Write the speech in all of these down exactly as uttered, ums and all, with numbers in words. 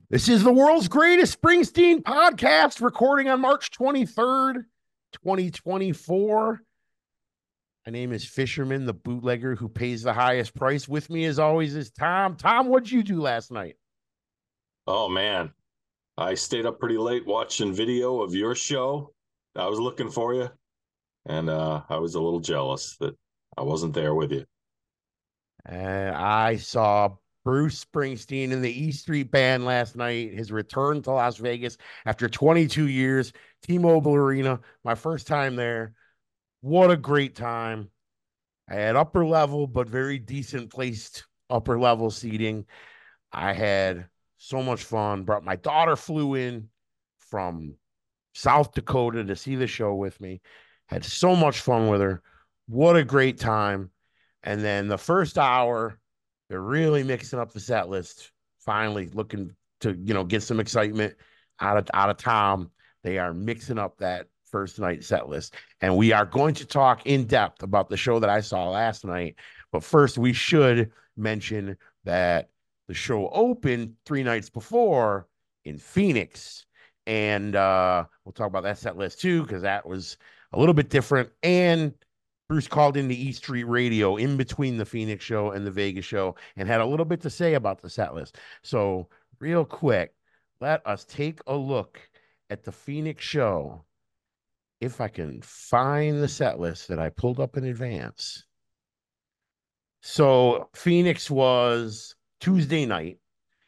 This is the world's greatest Springsteen podcast, recording on March twenty-third, twenty twenty-four. My name is Fisherman, the bootlegger who pays the highest price. With me, as always, is Tom. Tom, what'd you do last night? Oh man, I stayed up pretty late watching video of your show. I was looking for you, and uh, I was a little jealous that I wasn't there with you. Uh, I saw Bruce Springsteen in the E Street Band last night, his return to Las Vegas after twenty-two years, T-Mobile Arena, my first time there. What a great time. I had upper level, but very decent placed upper level seating. I had so much fun. Brought my daughter, flew in from South Dakota to see the show with me. Had so much fun with her. What a great time. And then the first hour, they're really mixing up the set list. Finally looking to, you know, get some excitement out of out of Tom. They are mixing up that first night set list. And we are going to talk in depth about the show that I saw last night. But first, we should mention that the show opened three nights before in Phoenix. And uh, we'll talk about that set list too, because that was a little bit different. And Bruce called into E Street Radio in between the Phoenix show and the Vegas show and had a little bit to say about the set list. So, real quick, let us take a look at the Phoenix show. If I can find the set list that I pulled up in advance. So, Phoenix was Tuesday night.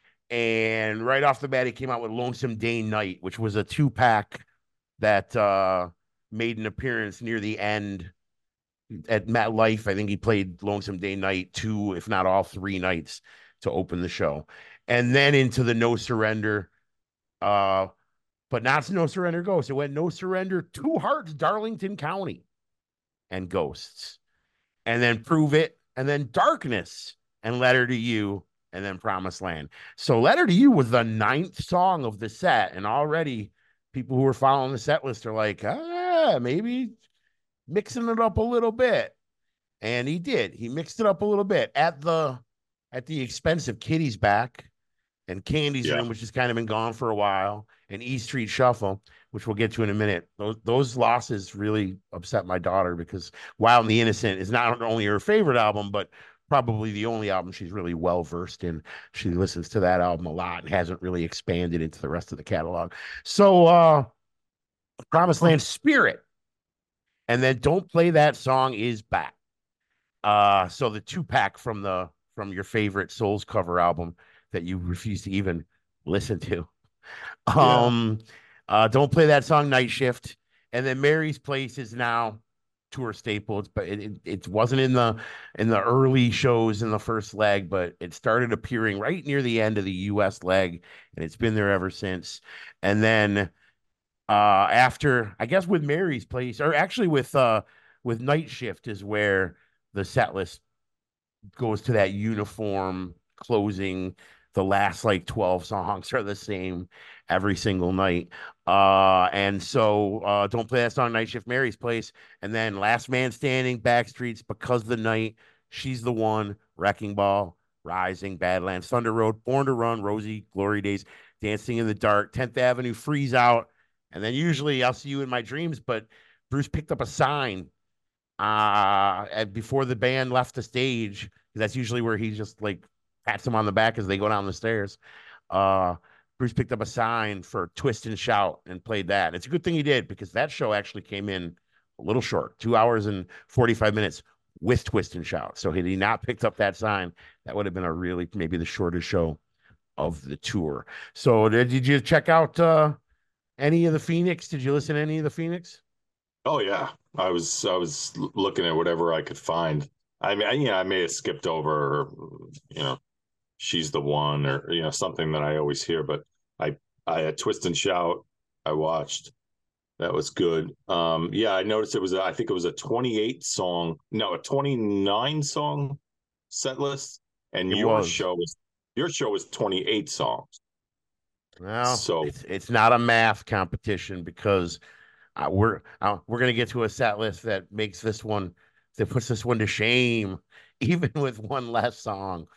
And right off the bat, he came out with Lonesome Day Night, which was a two pack that uh, made an appearance near the end at MetLife. I think he played Lonesome Day Night two, if not all three nights to open the show. And then into the No Surrender, uh, but not No Surrender Ghosts. It went No Surrender, Two Hearts, Darlington County, and Ghosts. And then Prove It, and then Darkness, and Letter to You, and then Promised Land. So Letter to You was the ninth song of the set, and already people who were following the set list are like, ah, maybe mixing it up a little bit. And he did. He mixed it up a little bit at the at the expense of Kitty's Back and Candy's Yeah, Room, which has kind of been gone for a while, and E Street Shuffle, which we'll get to in a minute. Those those losses really upset my daughter because Wild and the Innocent is not only her favorite album, but probably the only album she's really well versed in. She listens to that album a lot and hasn't really expanded into the rest of the catalog. So uh Promised Land Spirit, and then Don't Play That Song is back. Uh, so the two pack from the from your favorite Souls cover album that you refuse to even listen to. yeah. Um, uh, Don't Play That Song, Night Shift, and then Mary's Place is now tour staples, but it, it it wasn't in the in the early shows in the first leg, but it started appearing right near the end of the U S leg, and it's been there ever since. And then uh after, I guess, with Mary's Place, or actually with uh with Night Shift, is where the set list goes to that uniform closing. The last like twelve songs are the same every single night. Uh, and so uh, Don't Play That Song, Night Shift, Mary's Place. And then Last Man Standing, Backstreets, Because the Night, She's the One, Wrecking Ball, Rising, Badlands, Thunder Road, Born to Run, Rosie, Glory Days, Dancing in the Dark, tenth Avenue, Freeze Out. And then usually I'll see you in my dreams, but Bruce picked up a sign uh before the band left the stage. That's usually where he just like pats them on the back as they go down the stairs. uh Bruce picked up a sign for Twist and Shout and played that. It's a good thing he did, because that show actually came in a little short, two hours and forty-five minutes with Twist and Shout. So had he not picked up that sign, that would have been a really, maybe the shortest show of the tour. So did, did you check out uh any of the Phoenix? Did you listen to any of the Phoenix? Oh yeah. I was I was l- looking at whatever I could find. I mean, I, you know, I may have skipped over, you know, She's the One, or you know, something that I always hear, but I I had Twist and Shout. I watched. That was good. Um, yeah, I noticed it was. A, I think it was a twenty-eight song, no, a twenty-nine song set list, and It your was. show was your show was twenty-eight songs. Well, So it's it's not a math competition, because uh, we're uh, we're gonna get to a set list that makes this one, that puts this one to shame, even with one less song.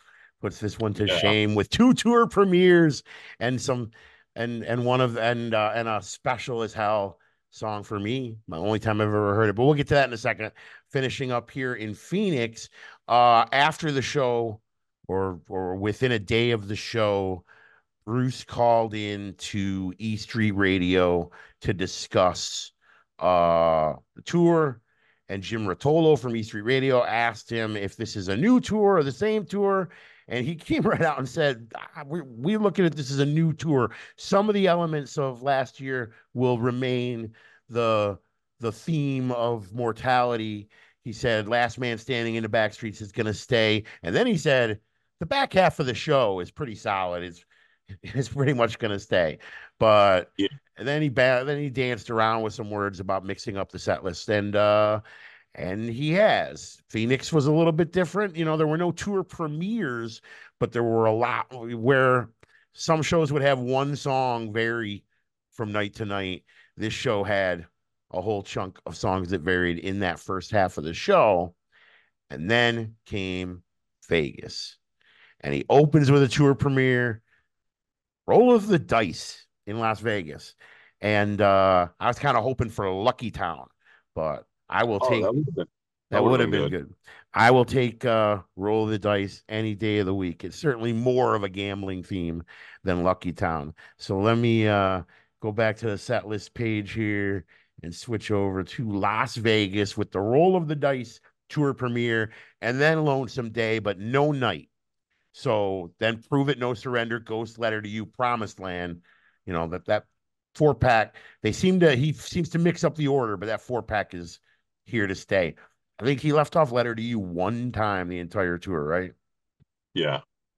puts this one to Yeah. shame with two tour premieres and some and and one of and uh, and a special as hell song for me. My only time I've ever heard it, but we'll get to that in a second. Finishing up here in Phoenix, uh, after the show or or within a day of the show, Bruce called in to E Street Radio to discuss uh, the tour. And Jim Rotolo from E Street Radio asked him if this is a new tour or the same tour. And he came right out and said, ah, we, we look at it, this is a new tour. Some of the elements of last year will remain the, the theme of mortality. He said, Last Man Standing in the Backstreets is going to stay. And then he said, the back half of the show is pretty solid. It's is pretty much going to stay. But Yeah. and then he ba- then he danced around with some words about mixing up the set list, and uh, and he has. Phoenix was a little bit different. You know, there were no tour premieres, but there were a lot where some shows would have one song vary from night to night. This show had a whole chunk of songs that varied in that first half of the show, and then came Vegas, and he opens with a tour premiere. Roll of the Dice in Las Vegas. And uh, I was kind of hoping for Lucky Town, but I will Oh, take that would have been, that that would would have have been been good. good. I will take uh, Roll of the Dice any day of the week. It's certainly more of a gambling theme than Lucky Town. So let me uh, go back to the set list page here and switch over to Las Vegas with the Roll of the Dice tour premiere and then Lonesome Day, but no night. So then Prove It, No Surrender, Ghost Letter to You, Promised Land. You know, that that four pack, they seem to he seems to mix up the order, but that four pack is here to stay. I think he left off Letter to You one time the entire tour, right? Yeah.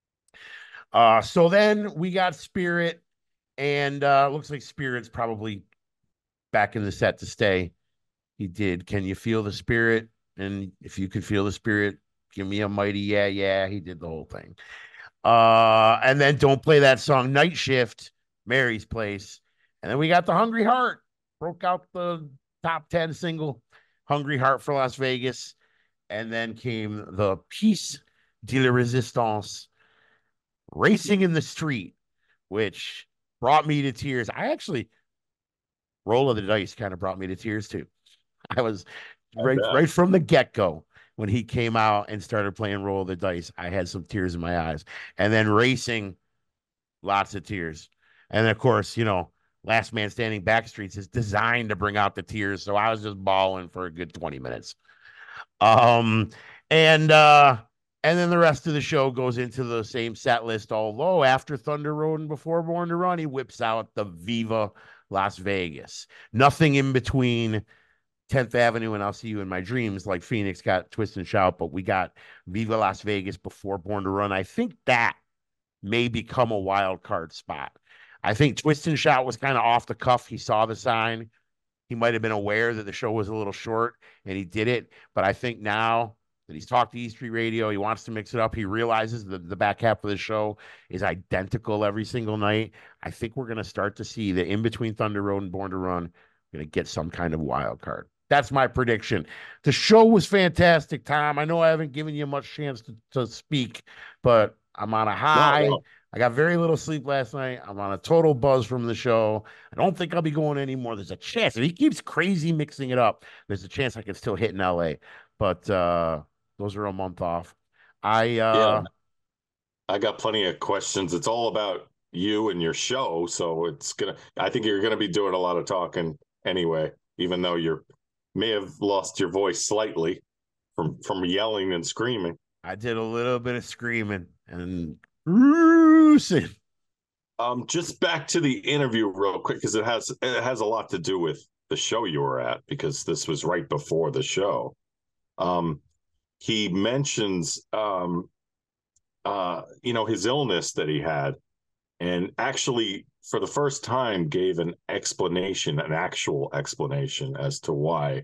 Uh so then we got Spirit, and uh looks like Spirit's probably back in the set to stay. He did Can You Feel the Spirit? And if you could feel the spirit, give me a mighty yeah, yeah. He did the whole thing. Uh, and then Don't Play That Song, Night Shift, Mary's Place. And then we got the Hungry Heart, broke out the top ten single, Hungry Heart for Las Vegas. And then came the Piece de la Resistance, Racing in the Street, which brought me to tears. I actually, Roll of the Dice kind of brought me to tears too. I was right, right from the get go. When he came out and started playing Roll of the Dice, I had some tears in my eyes. And then Racing, lots of tears. And of course, you know, Last Man Standing Backstreets is designed to bring out the tears. So I was just bawling for a good twenty minutes. Um, and uh, and then the rest of the show goes into the same set list, although after Thunder Road and before Born to Run, he whips out the Viva Las Vegas. Nothing in between tenth Avenue and I'll See You in My Dreams, like Phoenix got Twist and Shout, but we got Viva Las Vegas before Born to Run. I think that may become a wild card spot. I think Twist and Shout was kind of off the cuff. He saw the sign. He might have been aware that the show was a little short and he did it. But I think now that he's talked to E Street Radio, he wants to mix it up. He realizes that the back half of the show is identical every single night. I think we're going to start to see that in between Thunder Road and Born to Run, we're going to get some kind of wild card. That's my prediction. The show was fantastic, Tom. I know I haven't given you much chance to, to speak, but I'm on a high. No, no. I got very little sleep last night. I'm on a total buzz from the show. I don't think I'll be going anymore. There's a chance if he keeps crazy mixing it up, there's a chance I can still hit in L A. But uh, those are a month off. I uh, Yeah, I got plenty of questions. It's all about you and your show, so it's gonna. I think you're gonna be doing a lot of talking anyway, even though you're may have lost your voice slightly from from yelling and screaming. I did a little bit of screaming and bruising. Um, just back to the interview real quick because it has it has a lot to do with the show you were at because this was right before the show. Um, he mentions um, uh, you know, his illness that he had, and actually for the first time gave an explanation, an actual explanation as to why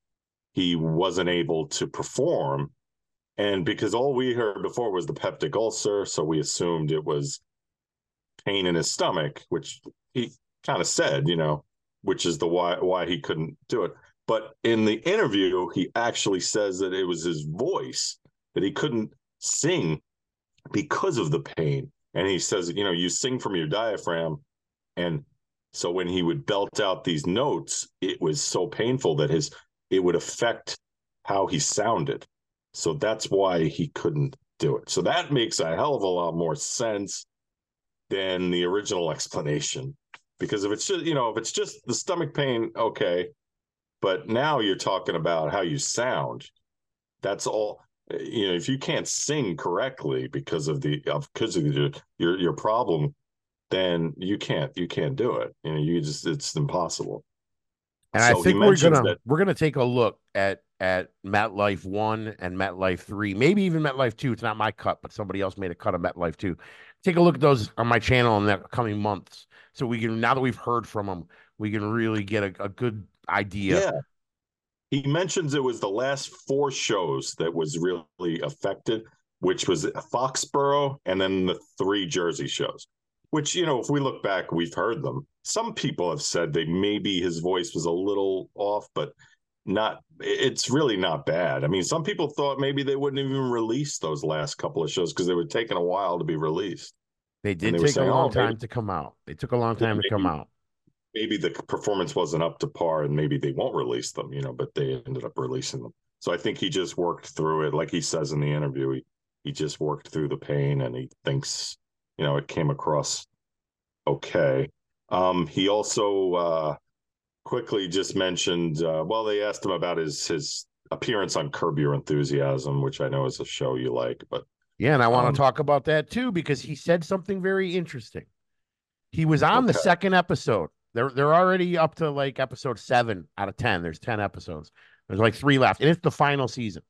he wasn't able to perform. And because all we heard before was the peptic ulcer, so we assumed it was pain in his stomach, which he kind of said, you know, which is the why why he couldn't do it. But in the interview, he actually says that it was his voice, that he couldn't sing because of the pain. And he says, you know, you sing from your diaphragm. And so when he would belt out these notes, it was so painful that his it would affect how he sounded. So that's why he couldn't do it. So that makes a hell of a lot more sense than the original explanation. Because if it's just, you know, if it's just the stomach pain, okay. But now you're talking about how you sound. That's all. You know, if you can't sing correctly because of the of because of your your, your problem, then you can't you can't do it. You know, you just it's impossible. And I So he think we're mentions gonna that. we're gonna take a look at at MetLife one and MetLife three, maybe even MetLife two. It's not my cut, but somebody else made a cut of MetLife two. Take a look at those on my channel in the coming months, so we can, now that we've heard from them, we can really get a, a good idea. Yeah, he mentions it was the last four shows that was really affected, which was Foxborough and then the three Jersey shows. Which, you know, if we look back, we've heard them. Some people have said that maybe his voice was a little off, but not. It's really not bad. I mean, some people thought maybe they wouldn't even release those last couple of shows because they were taking a while to be released, They and did they were take a saying, long "Oh, maybe time to come out. They took a long time to come maybe out. maybe the performance wasn't up to par, and maybe they won't release them." You know, but they ended up releasing them. So I think he just worked through it, like he says in the interview. He he just worked through the pain, and he thinks, you know, it came across okay. Um, he also uh, quickly just mentioned, uh, well, they asked him about his his appearance on Curb Your Enthusiasm, which I know is a show you like, but Yeah, and I want to um, talk about that too because he said something very interesting. He was on the okay. second episode. They're they're already up to like episode seven out of ten. There's ten episodes. There's like three left, and it's the final season.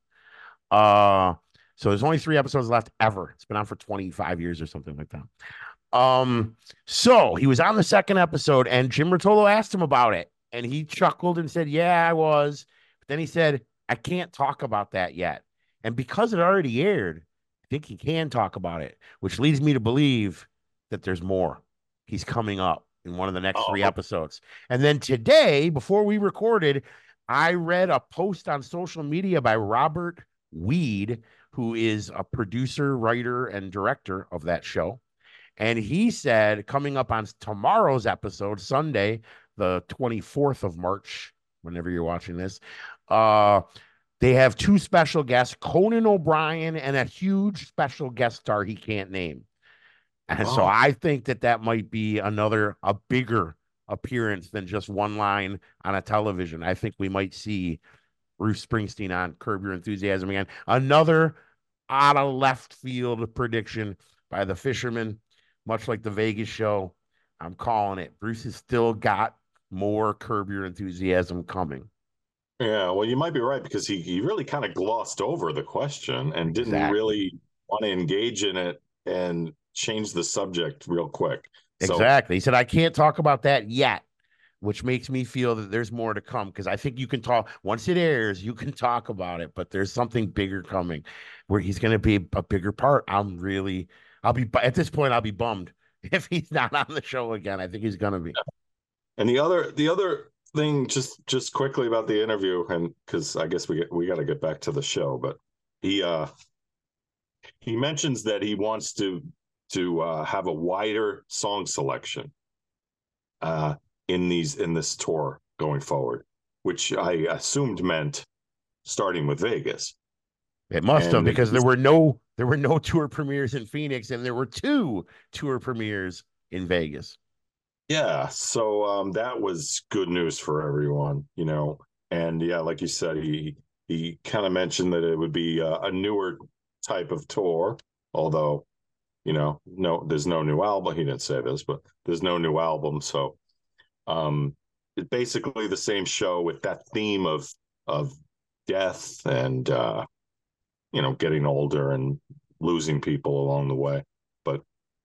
Uh, so there's only three episodes left ever. It's been on for twenty-five years or something like that. Um, so he was on the second episode, and Jim Rotolo asked him about it, and he chuckled and said, "Yeah, I was." But then he said, "I can't talk about that yet." And because it already aired, I think he can talk about it, which leads me to believe that there's more. He's coming up in one of the next three Oh, episodes. And then today, before we recorded, I read a post on social media by Robert Weed, who is a producer, writer, and director of that show. And he said, coming up on tomorrow's episode, Sunday, the twenty-fourth of March, whenever you're watching this, uh, they have two special guests, Conan O'Brien and a huge special guest star he can't name. And so oh, I think that that might be another, a bigger appearance than just one line on a television. I think we might see Bruce Springsteen on Curb Your Enthusiasm again. Another out of left field prediction by the Fisherman, much like the Vegas show. I'm calling it. Bruce has still got more Curb Your Enthusiasm coming. yeah. Well, you might be right because he he really kind of glossed over the question and didn't Exactly. really want to engage in it and change the subject real quick. So Exactly. He said, I can't talk about that yet, which makes me feel that there's more to come because I think you can talk once it airs, you can talk about it, but there's something bigger coming where he's going to be a bigger part. I'm really, I'll be, at this point, I'll be bummed if he's not on the show again. I think he's going to be. And the other the other thing, just just quickly about the interview, and because I guess we get, we got to get back to the show, but he uh he mentions that he wants to to uh, have a wider song selection uh in these in this tour going forward, which I assumed meant starting with Vegas. It must have And because there were no, there were no tour premieres in Phoenix and there were two tour premieres in Vegas. yeah, so um, that was good news for everyone, you know. And yeah, like you said, he he kind of mentioned that it would be a, a newer type of tour, although, you know, no, there's no new album. He didn't say this, but there's no new album, so um, it's basically the same show with that theme of of death and uh, you know, getting older and losing people along the way. But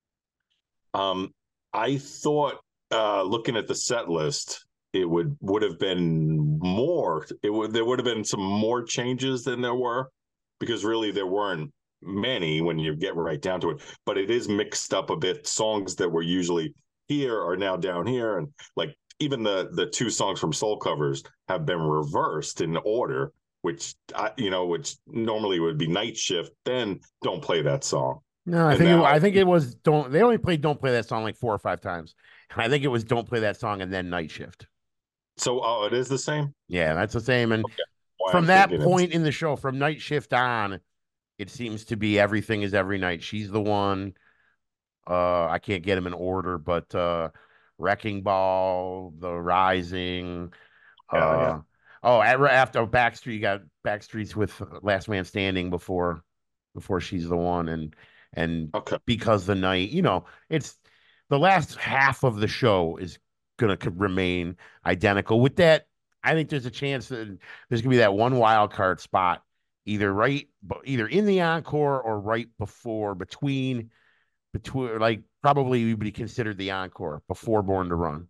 um, I thought, uh, looking at the set list, it would would have been more. It would there would have been some more changes than there were, because really there weren't many when you get right down to it. But it is mixed up a bit. Songs that were usually here are now down here, and like even the the two songs from Soul Covers have been reversed in order, which I, you know, which normally would be Night Shift. Then don't play that song. No, I And think it, now, I think it was don't they only played Don't Play That Song like four or five times. I think it was Don't Play That Song and then Night Shift. so oh, it is the same. Yeah, that's the same. And Okay, why from I'm that thinking it's point in the show, from Night Shift on, it seems to be everything is every night. She's the one. Uh, I can't get them in order, but uh, Wrecking Ball, The Rising. yeah, yeah. Uh, oh, after Backstreet, you got Backstreets with Last Man Standing before before she's the one, and and Okay. because the night, you know, it's the last half of the show is gonna remain identical. With that, I think there's a chance that there's gonna be that one wild card spot, either right, either in the encore or right before, between between like probably would be considered the encore before Born to Run.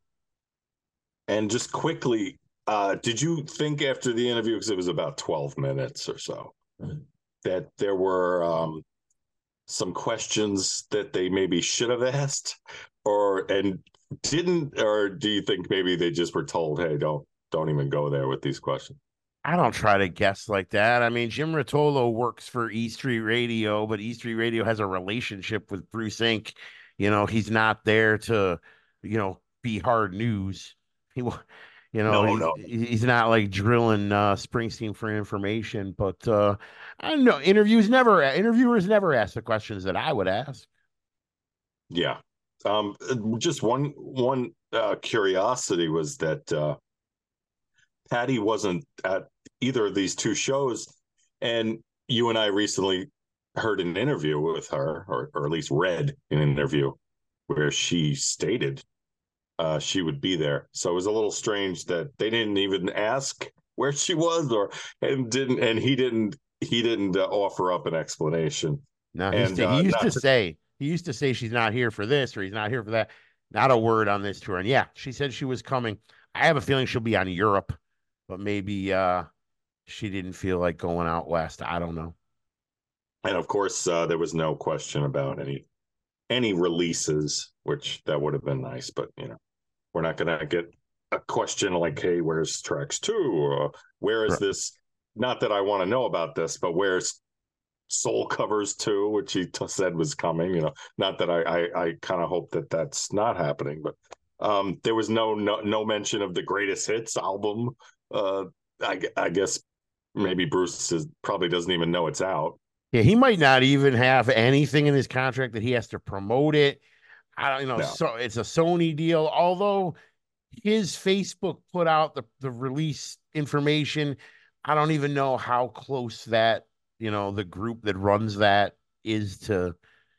And just quickly, uh, did you think after the interview, because it was about twelve minutes or so, that there were um, some questions that they maybe should have asked, or and didn't, or do you think maybe they just were told, "Hey, don't don't even go there with these questions"? I don't try to guess like that. I mean, Jim Rotolo works for E Street Radio, but E Street Radio has a relationship with Bruce Inc. You know, he's not there to, you know, be hard news. He, wa- you know, No, he's no. he's not like drilling uh, Springsteen for information. But uh, I don't know. Interviews never interviewers never ask the questions that I would ask. Yeah. Um, just one one uh, curiosity was that uh, Patty wasn't at either of these two shows, and you and I recently heard an interview with her, or, or at least read an interview where she stated uh, she would be there. So it was a little strange that they didn't even ask where she was, or and didn't, and he didn't, he didn't uh, offer up an explanation. No, he used And to, he uh, used to not to, say he used to say she's not here for this or he's not here for that. Not a word on this tour. And yeah, she said she was coming. I have a feeling she'll be on Europe, but maybe uh she didn't feel like going out west. I don't know. and of course, uh, there was no question about any any releases, which that would have been nice, but you know, we're not going to get a question like, "Hey, where's tracks two? Or where is Right. this?" Not that I want to know about this, but where's Soul Covers two, which he t- said was coming? You know, not that I I, I kind of hope that that's not happening, but um, there was no, no no mention of the greatest hits album. Uh, I I guess maybe Bruce is, probably doesn't even know it's out. Yeah, he might not even have anything in his contract that he has to promote it. I don't you know. No, So it's a Sony deal, although his Facebook put out the, the release information. I don't even know how close that, you know, the group that runs that is to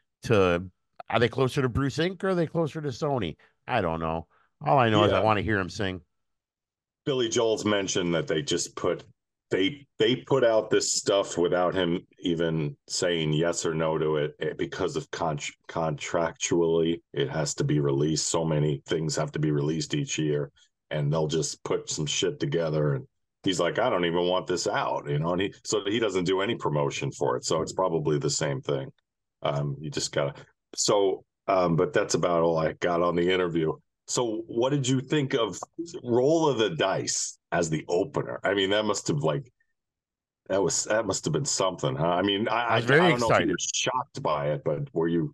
to are they closer to Bruce Inc or are they closer to Sony? I don't know. All I know is I yeah, want to hear him sing. Billy Joel's mentioned that they just put they they put out this stuff without him even saying yes or no to it, eh, because of con- contractually it has to be released. So many things have to be released each year, and they'll just put some shit together. And he's like, "I don't even want this out," you know. And he so he doesn't do any promotion for it. So it's probably the same thing. Um, you just gotta so. Um, but that's about all I got on the interview. So, what did you think of Roll of the Dice as the opener? I mean, that must have like that was that must have been something, huh? I mean, I I I, was very I don't know if you were excited. shocked by it, but were you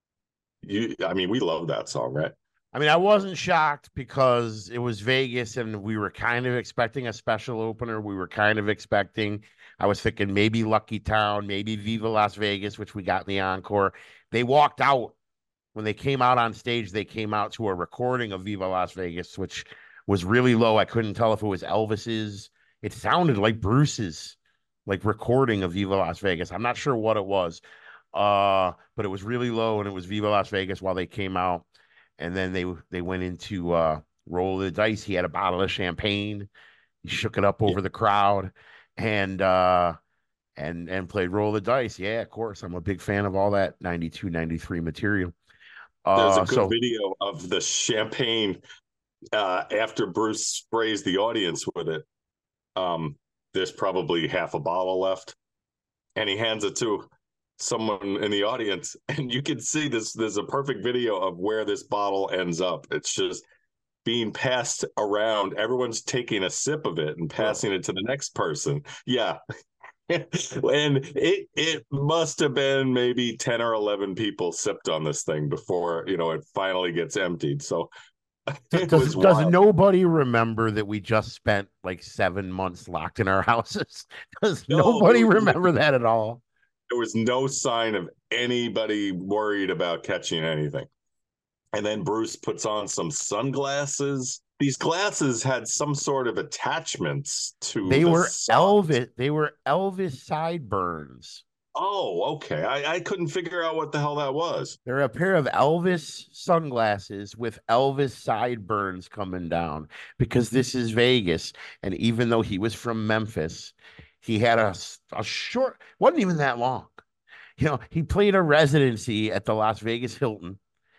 you? I mean, we love that song, right? I mean, I wasn't shocked because it was Vegas and we were kind of expecting a special opener. We were kind of expecting, I was thinking maybe Lucky Town, maybe Viva Las Vegas, which we got in the encore. They walked out when they came out on stage, they came out to a recording of Viva Las Vegas, which was really low. I couldn't tell if it was Elvis's. It sounded like Bruce's, like recording of Viva Las Vegas. I'm not sure what it was, uh, but it was really low, and it was Viva Las Vegas while they came out, and then they they went into uh, Roll the Dice. He had a bottle of champagne. He shook it up Yeah. over the crowd, and uh, and and played Roll the Dice. Yeah, of course, I'm a big fan of all that ninety-two, ninety-three material. There's a Uh, good so video of the champagne uh, after Bruce sprays the audience with it. Um, there's probably half a bottle left, and he hands it to someone in the audience, and you can see this. There's a perfect video of where this bottle ends up. It's just being passed around. Everyone's taking a sip of it and really, passing it to the next person. Yeah, And it it must have been maybe ten or eleven people sipped on this thing before, you know, it finally gets emptied. So it Does was does wild. nobody remember that we just spent like seven months locked in our houses? Does No, there nobody was remember that at all? there was no sign of anybody worried about catching anything. And then Bruce puts on some sunglasses. These glasses had some sort of attachments to They the were sun. Elvis. They were Elvis sideburns. Oh, okay. I, I couldn't figure out what the hell that was. They're a pair of Elvis sunglasses with Elvis sideburns coming down because this is Vegas. And even though he was from Memphis, he had a, a short, wasn't even that long. You know, he played a residency at the Las Vegas Hilton.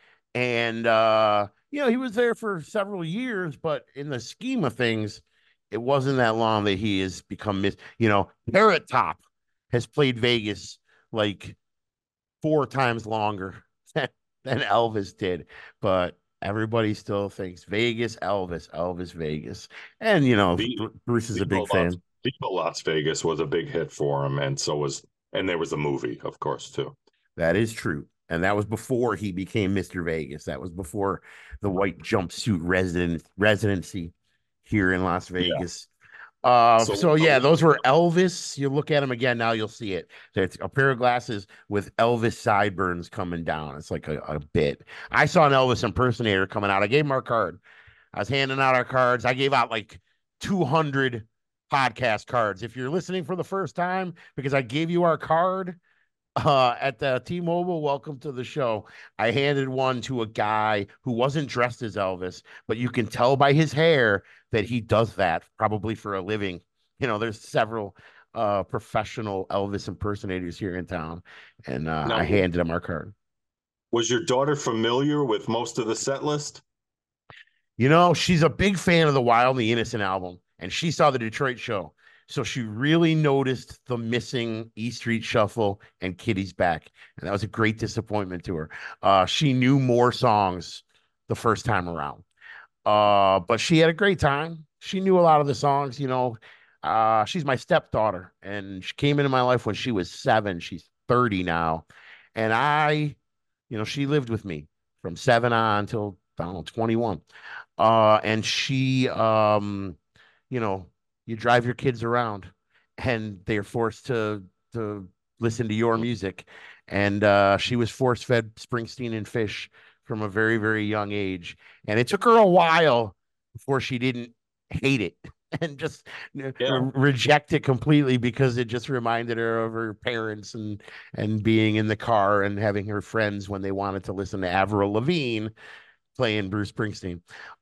And, uh, you know, he was there for several years, but in the scheme of things, it wasn't that long that he has become, mis- you know, Carrot Top has played Vegas like four times longer than, than Elvis did, but everybody still thinks Vegas, Elvis, Elvis, Vegas. And, you know, V- Bruce is a Viva big Las, fan. Viva Las Vegas was a big hit for him, and so was, and there was a movie, of course, too. That is true. And that was before he became Mister Vegas. That was before the white jumpsuit resident residency here in Las Yeah. Vegas. Uh, So, so uh, yeah, those were Elvis. You look at them again now, you'll see it. So it's a pair of glasses with Elvis sideburns coming down. It's like a, a bit. I saw an Elvis impersonator coming out. I gave him our card. I was handing out our cards. I gave out like two hundred podcast cards. If you're listening for the first time, because I gave you our card uh, at the T-Mobile welcome to the show, I handed one to a guy who wasn't dressed as Elvis, but you can tell by his hair that he does that probably for a living. You know, there's several uh, professional Elvis impersonators here in town, and uh, I now, handed him our card. was your daughter familiar with most of the set list? You know, she's a big fan of the Wild and the Innocent album, and she saw the Detroit show. So she really noticed the missing E Street Shuffle and Kitty's Back. And that was a great disappointment to her. Uh, she knew more songs the first time around. Uh, but she had a great time. She knew a lot of the songs, you know. Uh, she's my stepdaughter, and she came into my life when she was seven. She's thirty now. And I, you know, she lived with me from seven on until I don't know, twenty-one. Uh, and she, um, you know, you drive your kids around and they're forced to to listen to your music. And uh, she was force fed Springsteen and Fish from a very, very young age. And it took her a while before she didn't hate it and just uh, Yeah. reject it completely because it just reminded her of her parents and and being in the car and having her friends when they wanted to listen to Avril Lavigne playing Bruce Springsteen.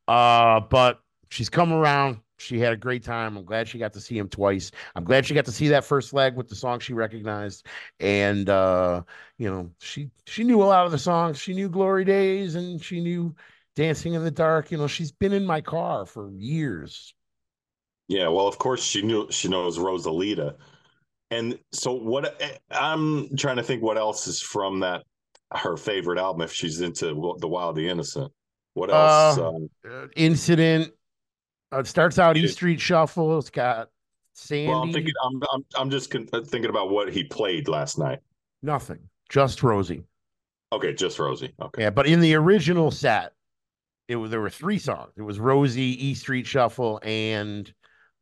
Uh, but she's come around. She had a great time. I'm glad she got to see him twice. I'm glad she got to see that first leg with the song she recognized. And uh, you know, she she knew a lot of the songs. She knew Glory Days and she knew Dancing in the Dark. You know, she's been in my car for years. Yeah, well, of course she knew she knows Rosalita. And so what I'm trying to think what else is from that her favorite album if she's into the Wild the Innocent. What else? Uh, Um, uh, Incident. Uh, it starts out E Street Shuffle. It's got well, I'm thinking Sandy. I'm I'm I'm just thinking about what he played last night. Nothing. Just Rosie. Okay, just Rosie. Okay. Yeah, but in the original set, it was there were three songs. It was Rosie, E Street Shuffle, and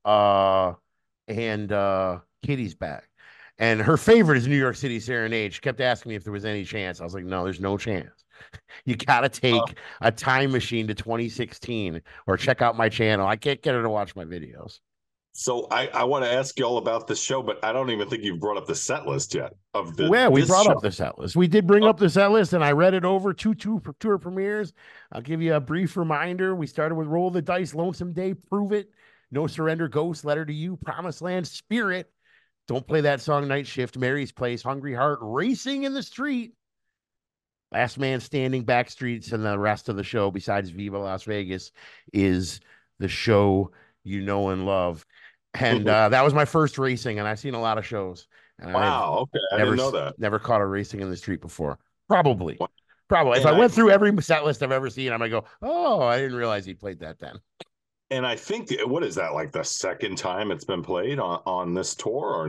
uh and uh Kitty's Back. And her favorite is New York City Serenade. She kept asking me if there was any chance. I was like, no, there's no chance. You gotta Uh, take a time machine to twenty sixteen or check out my channel. I can't get her to watch my videos. so I I want to ask you all about this show, but I don't even think you've brought up the set list yet of the Well, we this brought show. up the set list. We did bring Oh, up the set list, and I read it over two two tour premieres. I'll give you a brief reminder. We started with Roll the Dice, Lonesome Day, Prove It, No Surrender, Ghost, Letter to You, Promised Land, Spirit. Don't play that song, Night Shift, Mary's Place, Hungry Heart, Racing in the Street, Last Man Standing, Backstreets, and the rest of the show, besides Viva Las Vegas, is the show you know and love. And uh, that was my first racing, and I've seen a lot of shows, and I've wow. Okay, I never didn't know that. never caught a racing in the street before. Probably, probably. If And I I went through every set list I've ever seen, I might go, "Oh, I didn't realize he played that then." and I think what is that like the second time it's been played on on this tour or no?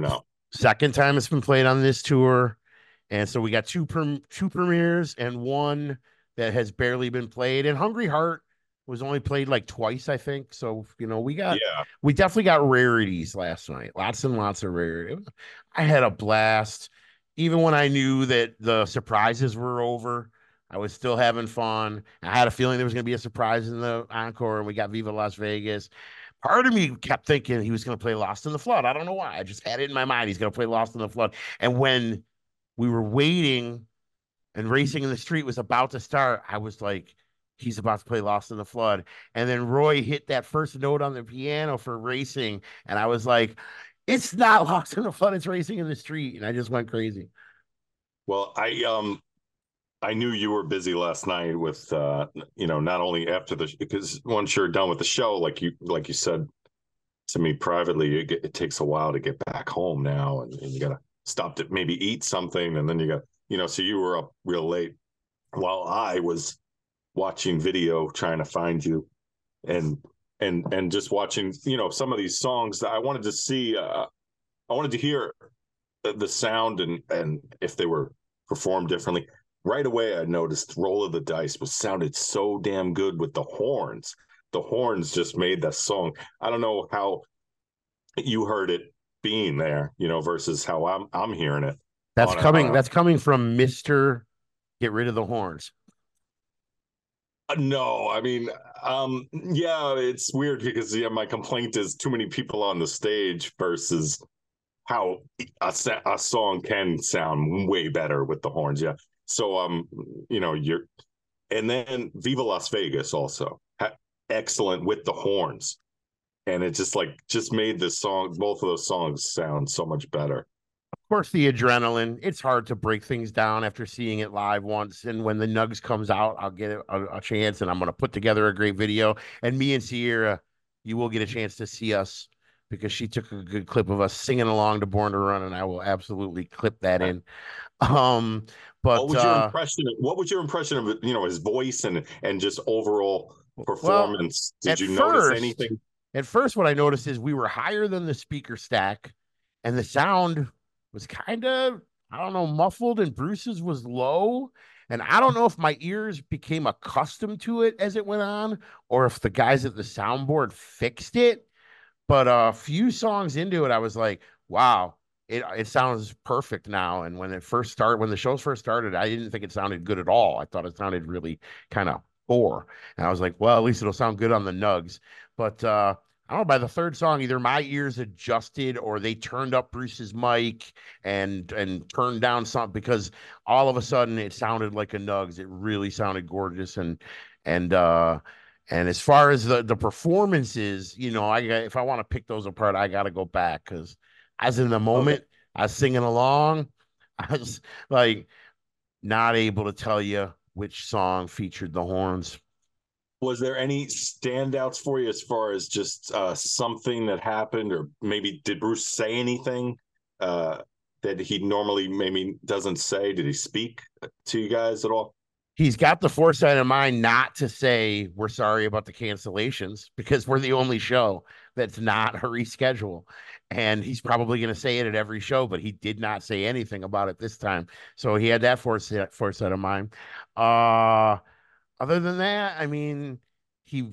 Second time it's been played on this tour. And so we got two prem- two premieres and one that has barely been played. And Hungry Heart was only played like twice, I think. So, you know, we got Yeah. we definitely got rarities last night. Lots and lots of rarities. I had a blast. Even when I knew that the surprises were over, I was still having fun. I had a feeling there was going to be a surprise in the encore, and we got Viva Las Vegas. Part of me kept thinking he was going to play Lost in the Flood. I don't know why. I just had it in my mind. He's going to play Lost in the Flood. And when we were waiting and Racing in the Street was about to start, I was like, he's about to play Lost in the Flood. And then Roy hit that first note on the piano for Racing. And I was like, it's not Lost in the Flood, it's Racing in the Street. And I just went crazy. Well, I um I knew you were busy last night with uh you know, not only after the because once you're done with the show, like you like you said to me privately, it, get, it takes a while to get back home now, and, and you gotta stop to maybe eat something, and then you got you know, so you were up real late while I was watching video trying to find you, and and and just watching you know some of these songs that I wanted to see. Uh, I wanted to hear the, the sound and and if they were performed differently. Right away, I noticed "Roll of the Dice" was sounded so damn good with the horns. The horns just made that song. I don't know how you heard it being there, you know, versus how I'm I'm hearing it That's on a on coming, a that's coming from Mister Get Rid of the Horns. Uh, No, I mean, um, yeah, it's weird because yeah, my complaint is too many people on the stage versus how a, a song can sound way better with the horns. Yeah, so um, you know, you're, and then Viva Las Vegas also ha- excellent with the horns, and it just like just made this song, both of those songs sound so much better. Of course, the adrenaline. It's hard to break things down after seeing it live once. And when the Nugs comes out, I'll get a, a chance and I'm going to put together a great video. And me and Sierra, you will get a chance to see us because she took a good clip of us singing along to Born to Run, and I will absolutely clip that in. Um, What but was your uh, impression? Of, what was your impression of you know his voice and and just overall well, performance? Did at you notice first, anything? at first, what I noticed is we were higher than the speaker stack, and the sound was kind of, I don't know, muffled, and Bruce's was low. And I don't know if my ears became accustomed to it as it went on, or if the guys at the soundboard fixed it. But a few songs into it, I was like, wow, it it sounds perfect now. And when it first started, when the shows first started, I didn't think it sounded good at all. I thought it sounded really kind of poor. And I was like, well, at least it'll sound good on the Nugs. But uh, I don't know, by the third song, either my ears adjusted or they turned up Bruce's mic and and turned down something because all of a sudden it sounded like a Nugs. It really sounded gorgeous and and uh and as far as the the performances, you know, I got, if I want to pick those apart, I got to go back because as in the Okay. moment, I was singing along. I was like not able to tell you which song featured the horns. Was there any standouts for you as far as just uh, something that happened, or maybe did Bruce say anything uh, that he normally maybe doesn't say? Did he speak to you guys at all? He's got the foresight of mind not to say we're sorry about the cancellations because we're the only show that's not a reschedule. And he's probably going to say it at every show, but he did not say anything about it this time. So he had that foresight, foresight of mind. Uh, other than that, I mean, he,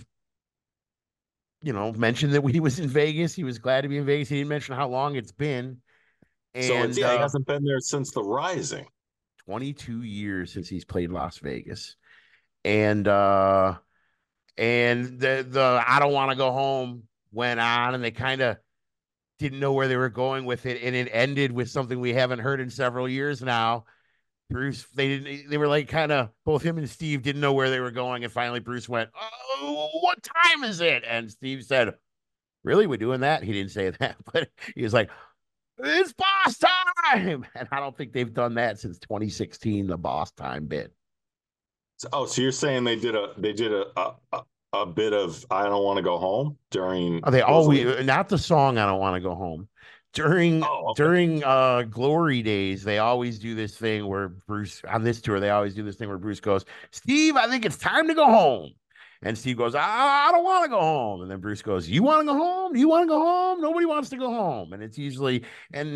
you know, mentioned that he was in Vegas. He was glad to be in Vegas. He didn't mention how long it's been. So it's And yeah, he uh, hasn't been there since the Rising. twenty-two years since he's played Las Vegas. And uh and the the I don't want to go home went on, and they kind of didn't know where they were going with it, and it ended with something we haven't heard in several years now. Bruce, they didn't, they were like kind of both him and Steve didn't know where they were going, and finally Bruce went, "Oh, what time is it?" And Steve said, "Really, we're doing that?" He didn't say that, but he was like, "It's boss time," and I don't think they've done that since twenty sixteen, the boss time bit. So, oh, so you're saying they did a they did a a, a a bit of "I don't want to go home" during Oh, they Rosalie? always, not the song "I Don't Want to Go Home." During Oh, okay. during uh glory days, they always do this thing where Bruce on this tour, they always do this thing where Bruce goes, "Steve, I think it's time to go home." And Steve goes, I, I don't want to go home. And then Bruce goes, "You want to go home? You want to go home? Nobody wants to go home." And it's usually, and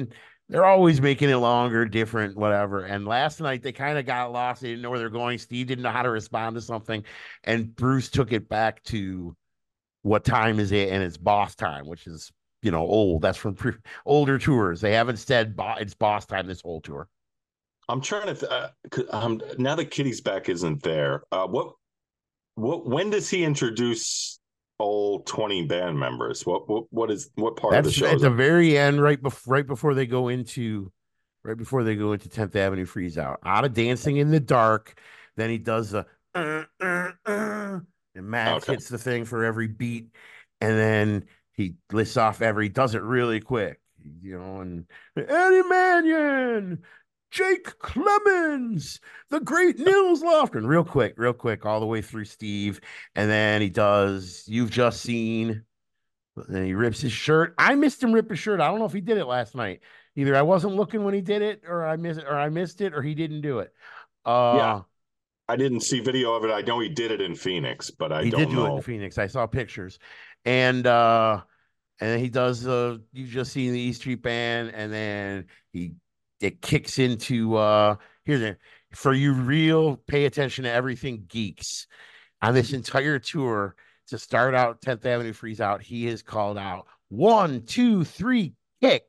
They're always making it longer, different, whatever. And last night they kind of got lost. They didn't know where they're going. Steve didn't know how to respond to something, and Bruce took it back to what time is it, and it's boss time, which is you know old. That's from pre- older tours. They haven't said bo- it's boss time this whole tour. I'm trying to. Th- uh, um, now that Kitty's back isn't there. Uh, what what when does he introduce all twenty band members? What what what is what part of the That's show at is the that? very end, right before right before they go into right before they go into tenth Avenue Freeze Out. Out of Dancing in the Dark. Then he does the uh, uh, uh, and Max Okay. hits the thing for every beat, and then he lists off every does it really quick, you know, and Eddie Manion, Jake Clemens, the great Nils Lofgren, real quick, real quick, all the way through Steve, and then he does You've Just Seen. And he rips his shirt. I missed him rip his shirt. I don't know if he did it last night. Either I wasn't looking when he did it, or I missed, or I missed it, or he didn't do it. Yeah, Uh, I didn't see video of it. I know he did it in Phoenix, but I he did don't do it in know. Phoenix. I saw pictures, and uh, and then he does. Uh, you just seen the E Street Band, and then he it kicks into uh. Here's it for you. Real pay attention to everything geeks on this entire tour to start out tenth Avenue Freeze Out. He has called out one, two, three, kick.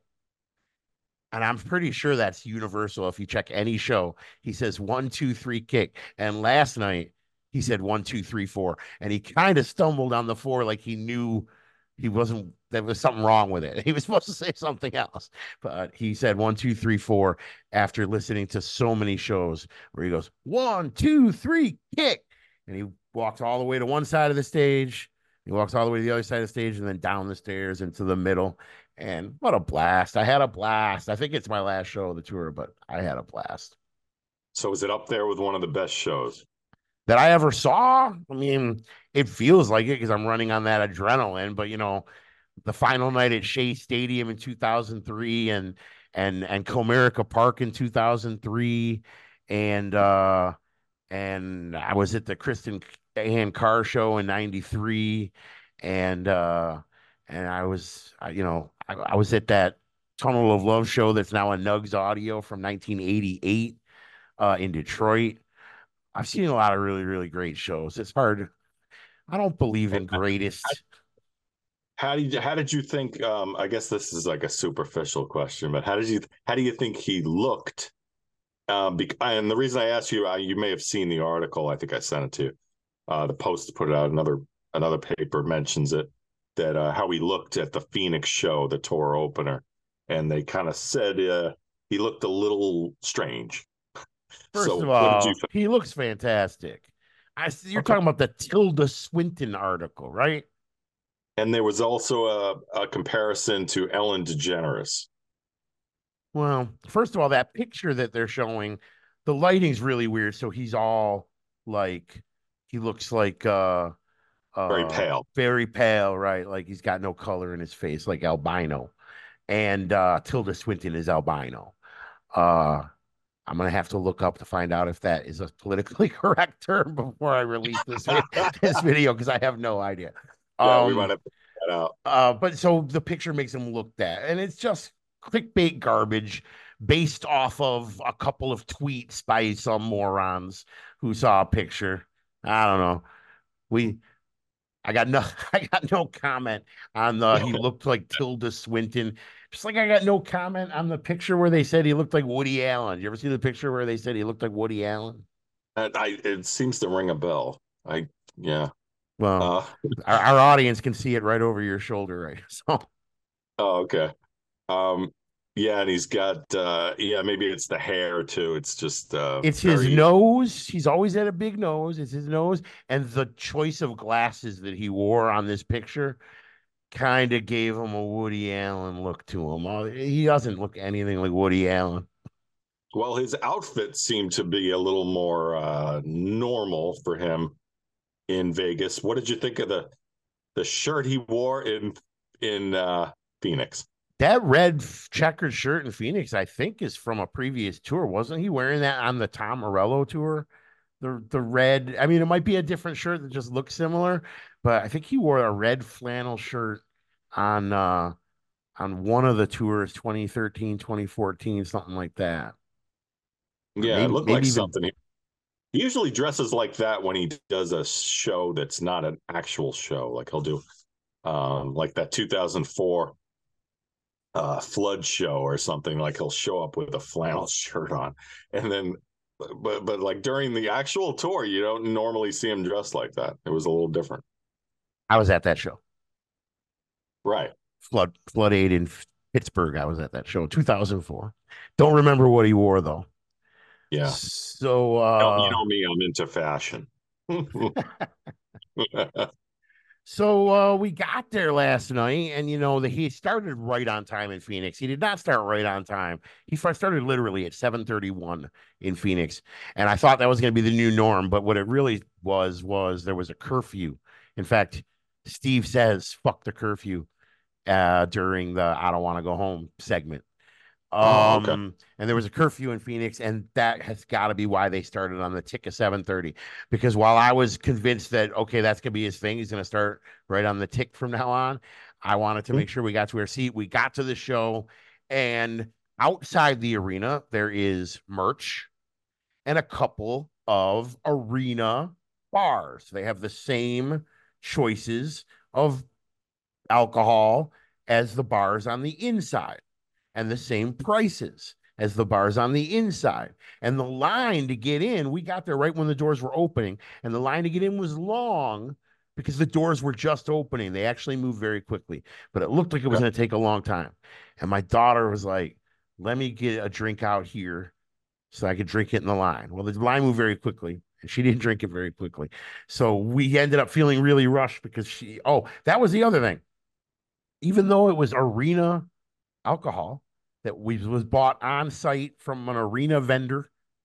And I'm pretty sure that's universal. If you check any show, he says one, two, three, kick. And last night he said one, two, three, four. And he kind of stumbled on the four like he knew he wasn't, there was something wrong with it. He was supposed to say something else. But he said one, two, three, four after listening to so many shows where he goes, one, two, three, kick. And he walks all the way to one side of the stage. He walks all the way to the other side of the stage and then down the stairs into the middle. And what a blast. I had a blast. I think it's my last show of the tour, but I had a blast. So is it up there with one of the best shows? That I ever saw? I mean, it feels like it because I'm running on that adrenaline, but you know, the final night at Shea Stadium in two thousand three and and and Comerica Park in two thousand three and uh and I was at the Kristen Ann Carr show in ninety-three and uh and I was I, you know I, I was at that Tunnel of Love show that's now a Nugs Audio from nineteen eighty-eight uh in Detroit. I've seen a lot of really really great shows. It's hard. I don't believe in greatest. How did you, how did you think? Um, I guess this is like a superficial question, but how did you how do you think he looked? Um, bec- and the reason I asked you, uh, you may have seen the article. I think I sent it to you. Uh, the Post put it out. Another another paper mentions it that uh, how he looked at the Phoenix show, the tour opener, and they kind of said uh, he looked a little strange. First of So, what did you all, think? he looks fantastic. I you're Okay. talking about the Tilda Swinton article, right? And there was also a, a comparison to Ellen DeGeneres. Well, first of all, that picture that they're showing, the lighting's really weird. So he's all like, he looks like uh Very uh pale. very pale, right? Like he's got no color in his face, like albino. And uh Tilda Swinton is albino. Uh I'm gonna have to look up to find out if that is a politically correct term before I release this this video because I have no idea. Yeah, we might Um, have to check that out. uh, but so the picture makes him look that, and it's just clickbait garbage based off of a couple of tweets by some morons who saw a picture. I don't know. We I got no I got no comment on the he looked like Tilda Swinton. Just like I got no comment on the picture where they said he looked like Woody Allen. You ever see the picture where they said he looked like Woody Allen? And I, it seems to ring a bell. I, yeah. Well, Uh, our, our audience can see it right over your shoulder, right? So oh, okay. Um, yeah, and he's got, uh, yeah, maybe it's the hair too. It's just uh, it's his very, nose. He's always had a big nose. It's his nose. And the choice of glasses that he wore on this picture kind of gave him a Woody Allen look to him. Uh, He doesn't look anything like Woody Allen. well, his outfit seemed to be a little more uh, normal for him in Vegas. What did you think of the the shirt he wore in in uh, Phoenix? That red checkered shirt in Phoenix, I think, is from a previous tour. Wasn't he wearing that on the Tom Morello tour? The the red. I mean, it might be a different shirt that just looks similar, but I think he wore a red flannel shirt on uh on one of the tours, twenty thirteen, twenty fourteen, something like that. Or Yeah, it maybe looked like maybe even something. He he usually dresses like that when he does a show that's not an actual show. Like he'll do um like that two thousand four uh flood show or something. Like he'll show up with a flannel shirt on. And then but but like during the actual tour, you don't normally see him dressed like that. It was a little different. I was at that show. Right. Flood Flood Aid in Pittsburgh. I was at that show in two thousand four. Don't remember what he wore though. Yeah. So You know, you uh know me, I'm into fashion. so uh we got there last night, and you know that he started right on time in Phoenix. He did not start right on time. He first started literally at seven thirty-one in Phoenix. And I thought that was going to be the new norm, but what it really was was there was a curfew. In fact, Steve says fuck the curfew uh during the I don't want to go home segment. Oh, okay. Um, and there was a curfew in Phoenix, and that has got to be why they started on the tick of seven thirty. Because while I was convinced that okay, that's gonna be his thing, he's gonna start right on the tick from now on. I wanted to make sure we got to our seat. We got to the show, and outside the arena there is merch and a couple of arena bars. They have the same choices of alcohol as the bars on the inside, and the same prices as the bars on the inside. And the line to get in, we got there right when the doors were opening, and the line to get in was long because the doors were just opening. They actually moved very quickly, but it looked like it was Okay. going to take a long time. And my daughter was like, let me get a drink out here so I could drink it in the line. Well, the line moved very quickly, and she didn't drink it very quickly. So we ended up feeling really rushed because she, oh, that was the other thing. Even though it was arena alcohol that we was bought on site from an arena vendor.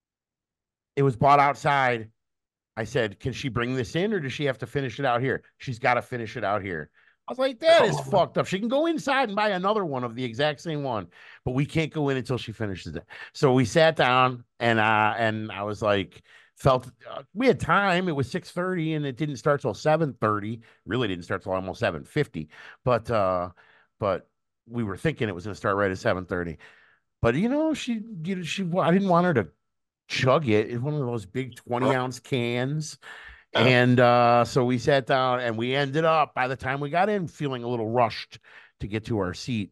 It was bought outside. I said, "Can she bring this in, or does she have to finish it out here?" She's got to finish it out here. I was like, "That Come is on. fucked up." She can go inside and buy another one of the exact same one, but we can't go in until she finishes it. So we sat down, and uh, and I was like, felt uh, we had time. It was six thirty, and it didn't start till seven thirty. Really didn't start till almost seven fifty, but uh, but we were thinking it was going to start right at seven thirty. But you know, she you know, she I didn't want her to chug it. It's one of those big twenty Right. ounce cans. Yeah. And uh, so we sat down, and we ended up by the time we got in feeling a little rushed to get to our seat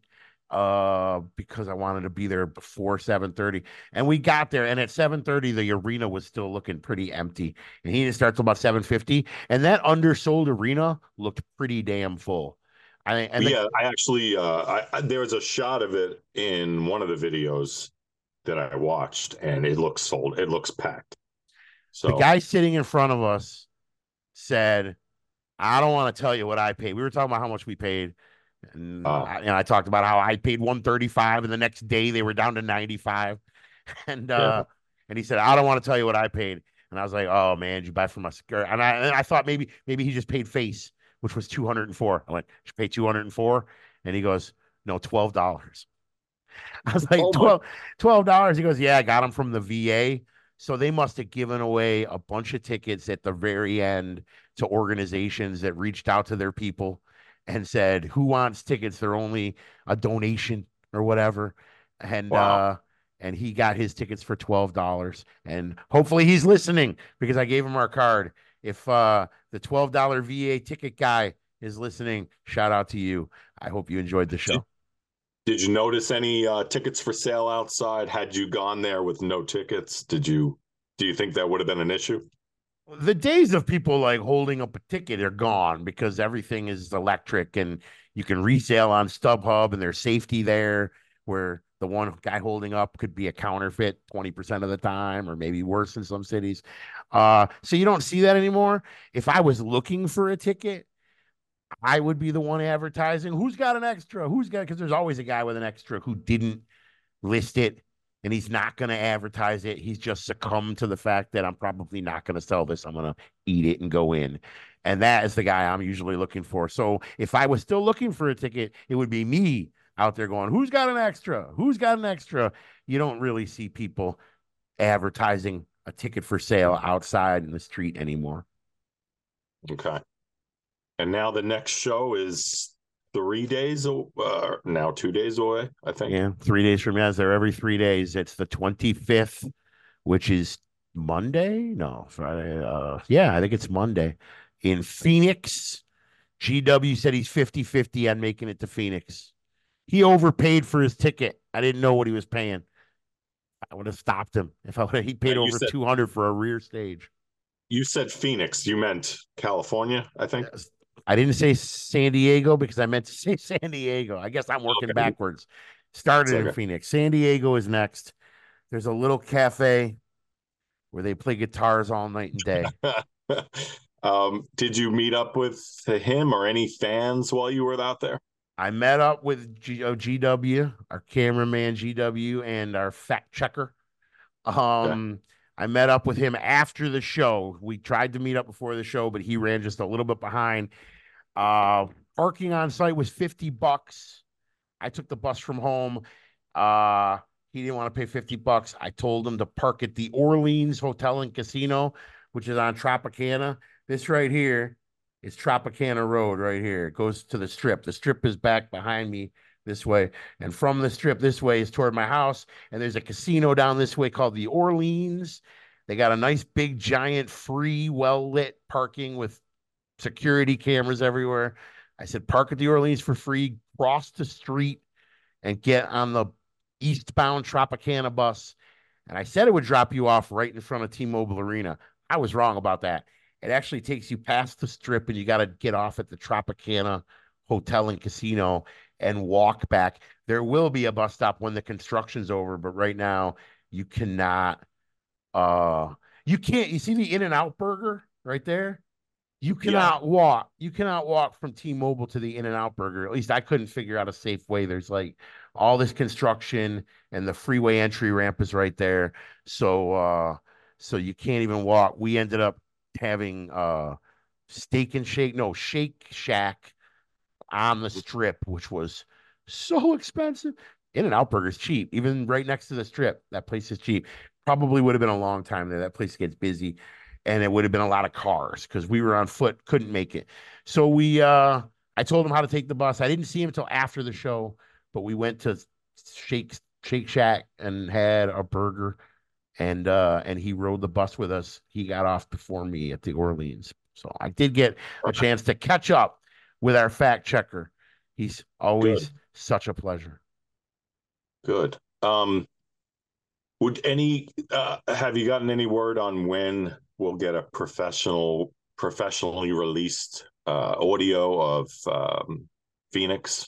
uh because I wanted to be there before seven thirty. And we got there, and at seven thirty the arena was still looking pretty empty. And he didn't start till about seven fifty, and that undersold arena looked pretty damn full. I and But the yeah, I actually uh, I, I there was a shot of it in one of the videos that I watched, and it looks sold. It looks packed. the So guy sitting in front of us said, I don't want to tell you what I paid. We were talking about how much we paid. And uh, I, you know, I talked about how I paid one thirty-five, and the next day they were down to ninety-five. And yeah. uh and he said, I don't want to tell you what I paid. And I was like, oh man, did you buy from my skirt? And I and I thought maybe maybe he just paid face, which was two hundred four. I went, you pay two hundred four? And he goes, no, twelve dollars. I was like, Oh my. twelve, twelve dollars. He goes, yeah, I got them from the V A. So they must have given away a bunch of tickets at the very end to organizations that reached out to their people and said, who wants tickets? They're only a donation or whatever. And Wow. uh and he got his tickets for twelve dollars. And hopefully he's listening because I gave him our card. If uh the twelve dollar V A ticket guy is listening, shout out to you. I hope you enjoyed the Did, show. did you notice any uh, tickets for sale outside? Had you gone there with no tickets? Did you? Do you think that would have been an issue? The days of people like holding up a ticket are gone because everything is electric, and you can resale on StubHub, and there's safety there where the one guy holding up could be a counterfeit twenty percent of the time, or maybe worse in some cities. Uh, so you don't see that anymore. If I was looking for a ticket, I would be the one advertising. Who's got an extra? Who's got, because there's always a guy with an extra who didn't list it, and he's not going to advertise it. He's just succumbed to the fact that I'm probably not going to sell this. I'm going to eat it and go in. And that is the guy I'm usually looking for. So if I was still looking for a ticket, it would be me out there going, who's got an extra? Who's got an extra? You don't really see people advertising a ticket for sale outside in the street anymore. Okay. And now the next show is three days, uh, now two days away, I think. Yeah, three days from now. They're every three days. It's the twenty-fifth, which is Monday. No, Friday. Uh, yeah, I think it's Monday in Phoenix. G W said he's fifty-fifty on making it to Phoenix. He overpaid for his ticket. I didn't know what he was paying. I would have stopped him if I would have. He Uh, paid you over said two hundred for a rear stage. you said Phoenix. You meant California, I think. Yes. I didn't say San Diego because I meant to say San Diego. I guess I'm working Okay, backwards. it's Started in okay. Phoenix. San Diego is next. There's a little cafe where they play guitars all night and day. um, did you meet up with him or any fans while you were out there? I met up with G- oh, G W, our cameraman G W, and our fact checker. Okay. Um, I met up with him after the show. We tried to meet up before the show, but he ran just a little bit behind. Uh, Parking on site was fifty bucks. I took the bus from home. Uh, he didn't want to pay fifty bucks. I told him to park at the Orleans Hotel and Casino, which is on Tropicana. This right here is Tropicana Road right here. It goes to the strip. The strip is back behind me this way. And from the strip this way is toward my house. And there's a casino down this way called the Orleans. They got a nice big giant free well lit parking with security cameras everywhere. I said, park at the Orleans for free, cross the street and get on the eastbound Tropicana bus. And I said it would drop you off right in front of T-Mobile Arena. I was wrong about that. It actually takes you past the strip and you got to get off at the Tropicana Hotel and Casino and walk back. There will be a bus stop when the construction's over, but right now you cannot uh you can't you see the In-N-Out burger right there? You Yeah. cannot walk. You cannot walk from T-Mobile to the In-N-Out burger. At least I couldn't figure out a safe way. There's like all this construction and the freeway entry ramp is right there. So uh so you can't even walk. We ended up having uh steak and shake, no, Shake Shack on the strip, which was so expensive. In-N-Out burger is cheap, even right next to the strip. That place is cheap. Probably would have been a long time there. That place gets busy, and it would have been a lot of cars because we were on foot, couldn't make it. So we, uh, I told him how to take the bus. I didn't see him until after the show, but we went to Shake Shake Shack and had a burger, and uh, and he rode the bus with us. He got off before me at the Orleans, so I did get a chance to catch up with our fact checker. He's Good. always such a pleasure. Good. Um, would any uh, have you gotten any word on when we'll get a professional, professionally released uh, audio of um, Phoenix?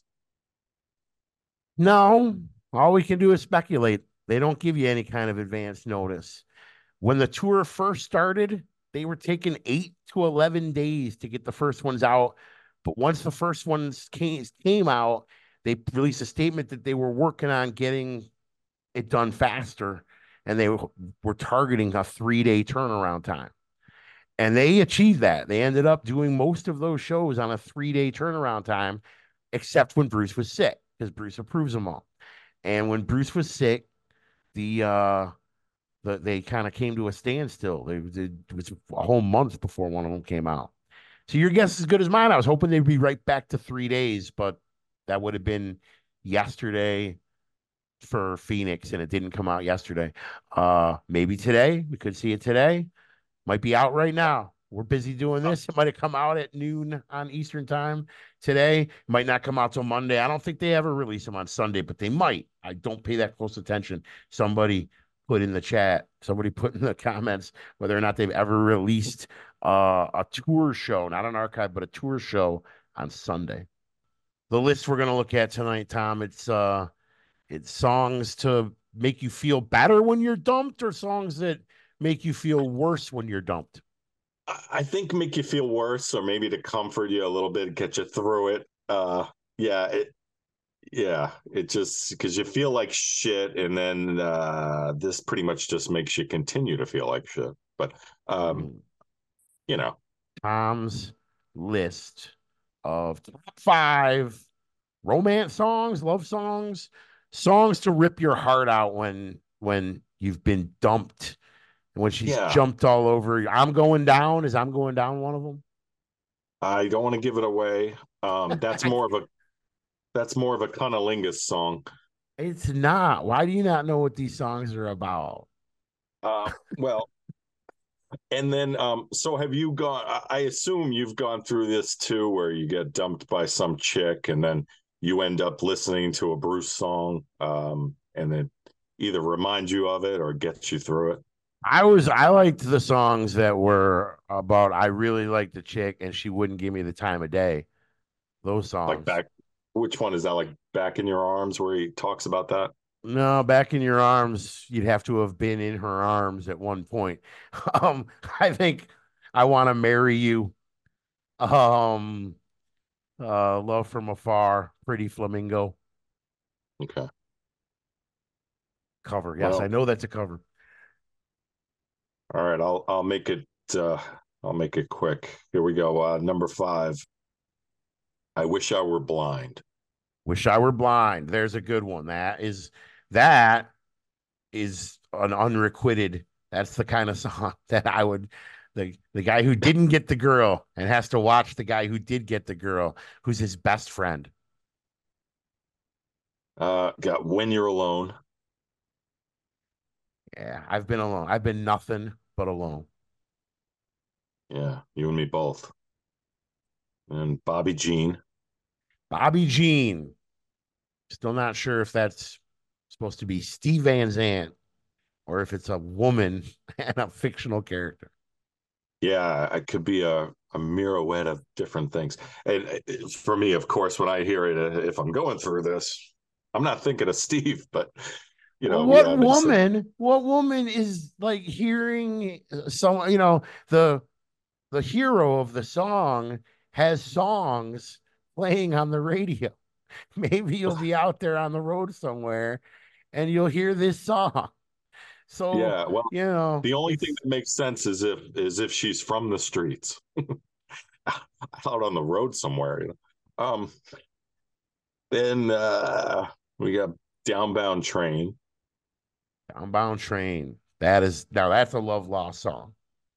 No, all we can do is speculate. They don't give you any kind of advance notice. When the tour first started, they were taking eight to eleven days to get the first ones out. But once the first ones came, came out, they released a statement that they were working on getting it done faster and they were targeting a three day turnaround time. And they achieved that. They ended up doing most of those shows on a three day turnaround time, except when Bruce was sick, because Bruce approves them all. And when Bruce was sick, the uh the, they kind of came to a standstill. They, they, it was a whole month before one of them came out. So your guess is as good as mine. I was hoping they'd be right back to three days, but that would have been yesterday for Phoenix, and it didn't come out yesterday. Uh, maybe today. We could see it today. Might be out right now. We're busy doing this. It might have come out at noon on Eastern time today. It might not come out till Monday. I don't think they ever release them on Sunday, but they might. I don't pay that close attention. Somebody put in the chat, somebody put in the comments whether or not they've ever released uh, a tour show, not an archive, but a tour show on Sunday. The list we're going to look at tonight, Tom, it's uh, it's songs to make you feel better when you're dumped or songs that make you feel worse when you're dumped? I think make you feel worse, or maybe to comfort you a little bit, get you through it. Uh, yeah, it, yeah, it just because you feel like shit, and then uh, this pretty much just makes you continue to feel like shit. But um, you know, Tom's list of top five romance songs, love songs, songs to rip your heart out when when you've been dumped and when she's yeah, jumped all over you. I'm going down. Is I'm going down one of them? I don't want to give it away. Um, that's I, more of a that's more of a cunnilingus song. It's not. Why do you not know what these songs are about? Uh, well, and then um, so have you gone? I I assume you've gone through this too, where you get dumped by some chick, and then you end up listening to a Bruce song, um, and then either reminds you of it or gets you through it. I was I liked the songs that were about I really liked the chick and she wouldn't give me the time of day. Those Like songs. back, which one is that? Like Back in Your Arms, where he talks about that? No, back in your arms, you'd have to have been in her arms at one point. Um, I think I want to marry you. Um, uh, love from afar, pretty flamingo Okay. cover. Yes, I Well, know that's a cover. all right. I'll I'll make it. Uh, I'll make it quick. Here we go. Uh, number five. I wish I were blind. Wish I were blind. There's a good one. That is that is an unrequited. That's the kind of song that I would the the guy who didn't get the girl and has to watch the guy who did get the girl, who's his best friend. Uh, got When You're Alone. Yeah, I've been alone. I've been nothing but alone. Yeah, you and me both. And Bobby Jean. Bobby Jean. Still not sure if that's supposed to be Steve Van Zandt or if it's a woman and a fictional character. Yeah, it could be a, a pirouette of different things. And uh, for me, of course, when I hear it, uh, if I'm going through this, I'm not thinking of Steve, but you Well, know, we what obviously, woman, what woman is like hearing someone, you know, the the hero of the song has songs playing on the radio. Maybe you'll be out there on the road somewhere and you'll hear this song. So, yeah. Well, you know, the only thing it's that makes sense is if is if she's from the streets, out on the road somewhere. You know? Um, then uh, we got Downbound Train. Downbound Train. That is now that's a Love Lost song.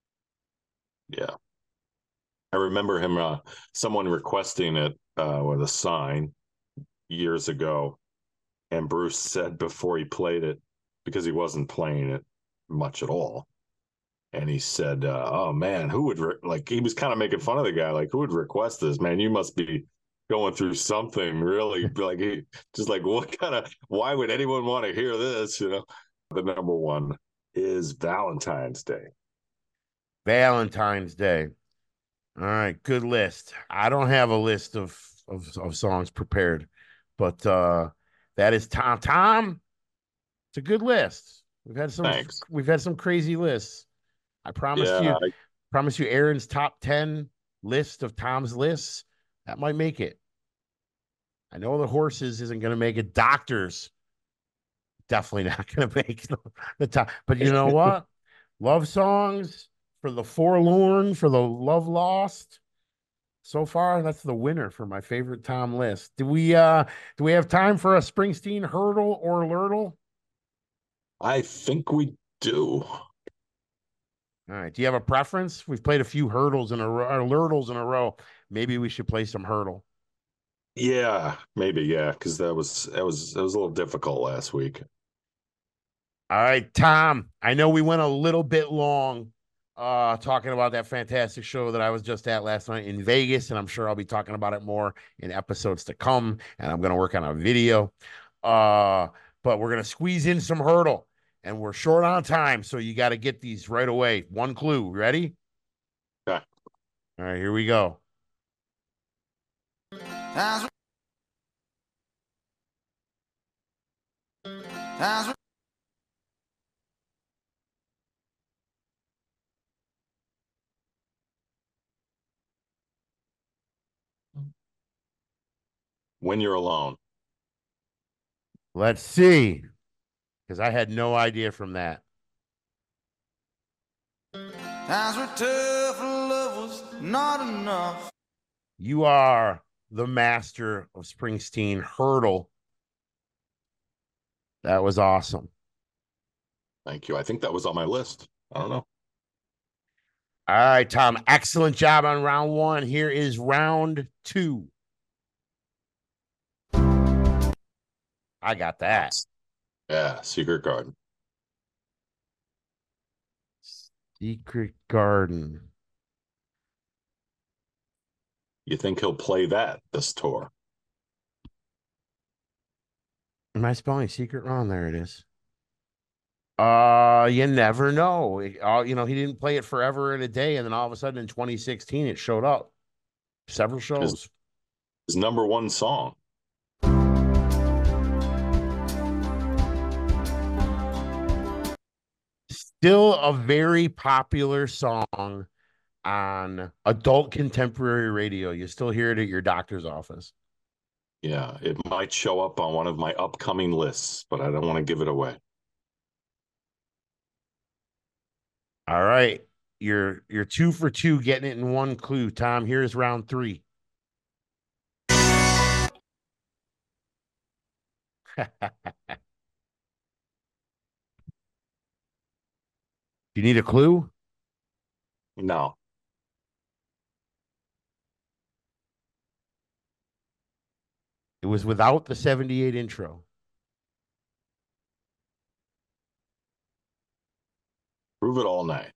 Yeah, I remember him. Uh, someone requesting it uh, with a sign years ago, and Bruce said before he played it, because he wasn't playing it much at all, and he said, uh, "Oh man, who would re-? Like?" He was kind of making fun of the guy, like, "Who would request this, man? You must be going through something really like he, just like what kind of why would anyone want to hear this?" You know, the number one is Valentine's Day. Valentine's Day. All right, good list. I don't have a list of of, of songs prepared, but uh that is Tom. Tom, it's a good list. We've had some Thanks. we've had some crazy lists. I promised Yeah, you promise you Aaron's top ten list of Tom's lists. That might make it. I know the horses isn't going to make it. Doctors definitely not going to make the top. But you know what? Love songs for the forlorn, for the love lost. So far, that's the winner for my favorite Tom list. Do we uh do we have time for a Springsteen hurdle or lurtle? I think we do. All right. Do you have a preference? We've played a few hurdles in a row, or lurtles in a row. Maybe we should play some hurdle. Yeah, maybe, yeah, because that was that was that was a little difficult last week. All right, Tom. I know we went a little bit long uh talking about that fantastic show that I was just at last night in Vegas, and I'm sure I'll be talking about it more in episodes to come, and I'm gonna work on a video. Uh, but we're gonna squeeze in some hurdle, and we're short on time, so you got to get these right away. One clue. Ready? Okay. All right, here we go. When You're Alone. Let's see, because I had no idea from that. Times were tough, love was not enough. You are the master of Springsteen hurdle. That was awesome. Thank you. I think that was on my list. I don't know. All right, Tom. Excellent job on round one. Here is round two. I got that. Yeah, Secret Garden. Secret Garden. You think he'll play that this tour? Am I spelling secret wrong? There it is. Uh, you never know. It- uh, you know, he didn't play it forever in a day, and then all of a sudden in twenty sixteen it showed up. Several shows. His, his number one song. Still a very popular song on adult contemporary radio. You still hear it at your doctor's office. Yeah, it might show up on one of my upcoming lists, but I don't want to give it away. All right. You're you're two for two getting it in one clue. Tom, here's round three. You need a clue? No. It was without the seventy-eight intro. Prove it all night.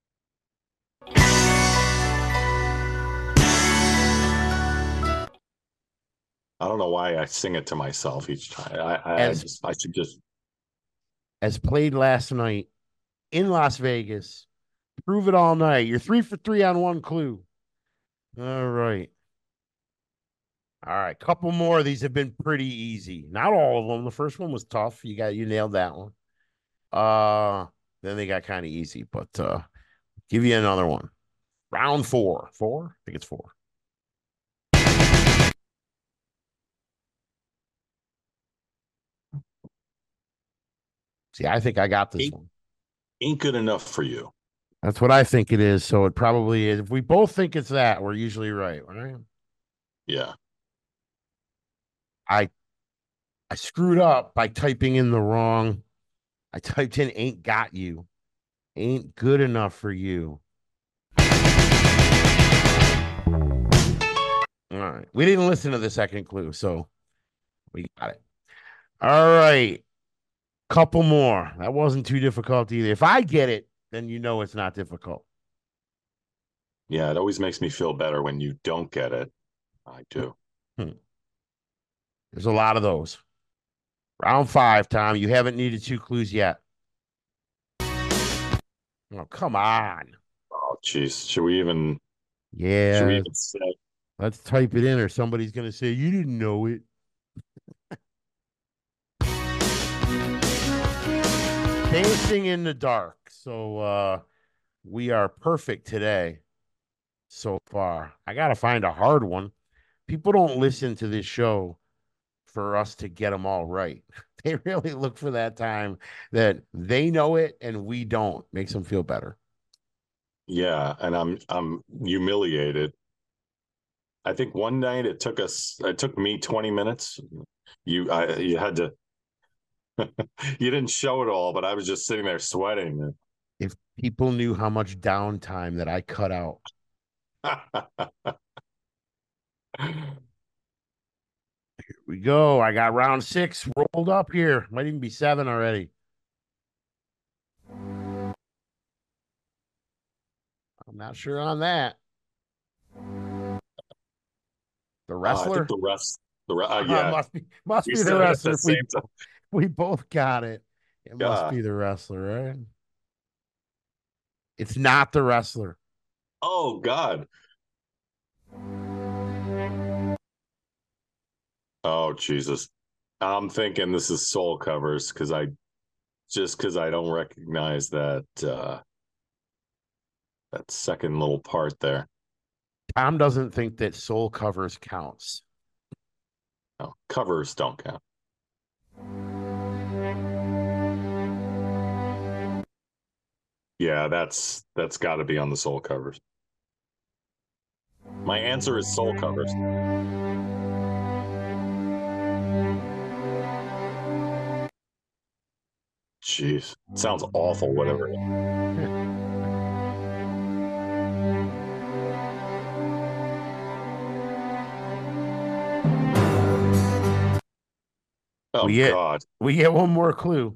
I don't know why I sing it to myself each time. I, I, As, I, just, I should just. as played last night in Las Vegas. Prove it all night. You're three for three on one clue. All right. All right. Couple more of these have been pretty easy. Not all of them. The first one was tough. You got you nailed that one. Uh, then they got kind of easy, but uh, give you another one. Round four. Four? I think it's four. See, I think I got this ain't, one. Ain't good enough for you. That's what I think it is. So it probably is. If we both think it's that, we're usually right. Right? Yeah. I I screwed up by typing in the wrong. I typed in ain't got you. Ain't good enough for you. All right. We didn't listen to the second clue, so we got it. All right. Couple more. That wasn't too difficult either. If I get it, then you know it's not difficult. Yeah, it always makes me feel better when you don't get it. I do. Hmm. There's a lot of those. Round five, Tom. You haven't needed two clues yet. Oh, come on. Oh, jeez. Should we even? Yeah. Should we even say? Let's type it in, or somebody's going to say, you didn't know it. Dancing in the dark. So uh, we are perfect today so far. I got to find a hard one. People don't listen to this show for us to get them all right. They really look for that time that they know it and we don't. Makes them feel better. Yeah, and I'm I'm humiliated. I think one night it took us it took me twenty minutes. You I you had to you didn't show it all, but I was just sitting there sweating. If people knew how much downtime that I cut out. Here we go. I got round six rolled up here. Might even be seven already. I'm not sure on that. The wrestler? Uh, I think the rest, the re- uh, Uh, yeah, must be must we be the said it at wrestler. the If we, same time. we both got it. It must Yeah. be the wrestler, right? It's not the wrestler. Oh God. Oh Jesus. I'm thinking this is Soul Covers because I just because I don't recognize that uh that second little part there. Tom doesn't think that soul covers counts. No, covers don't count. Yeah, that's that's got to be on the Soul Covers. My answer is Soul Covers. Jeez, it sounds awful. Whatever. Oh We get God. we get one more clue.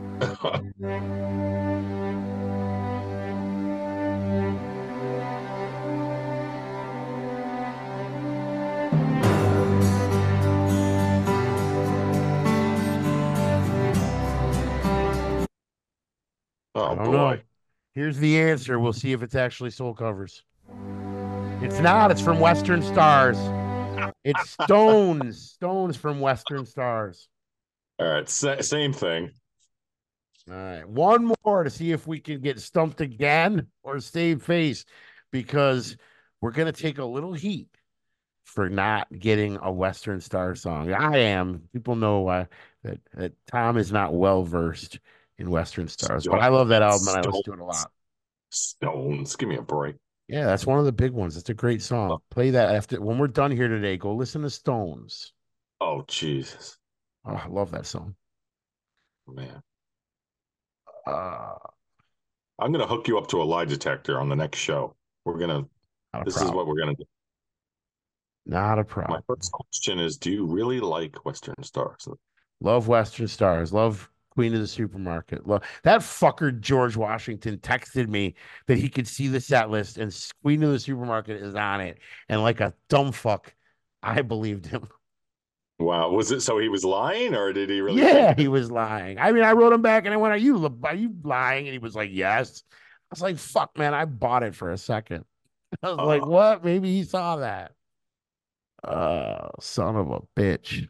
I Oh don't know. boy. Here's the answer. We'll see if it's actually Soul Covers. It's not. It's from Western Stars. It's Stones. Stones from Western Stars. All right, sa- same thing. All right. One more to see if we can get stumped again or save face because we're going to take a little heat for not getting a Western Star song. I am. People know uh, that, that Tom is not well versed in Western Stars, but Sto- I love that album and I listen Stones. to it a lot. Stones. Give me a break. Yeah, that's one of the big ones. It's a great Oh, song. Play that after when we're done here today. Go listen to Stones. oh Jesus, Oh, I love that song. man. Uh, I'm gonna hook you up to a lie detector on the next show. We're gonna. not a This is problem. what we're gonna do. Not a My problem. first question is: do you really like Western Stars? Love Western Stars. Love Queen of the Supermarket. Love that fucker George Washington texted me that he could see the set list and Queen of the Supermarket is on it. And like a dumb fuck, I believed him. Wow, was it so he was lying, or did he really Yeah, think he that? was lying. I mean, I wrote him back and I went, "Are you are you lying?" And he was like, "Yes." I was like, "Fuck, man, I bought it for a second." I was like, Uh, "What?" Maybe he saw that. Uh, son of a bitch.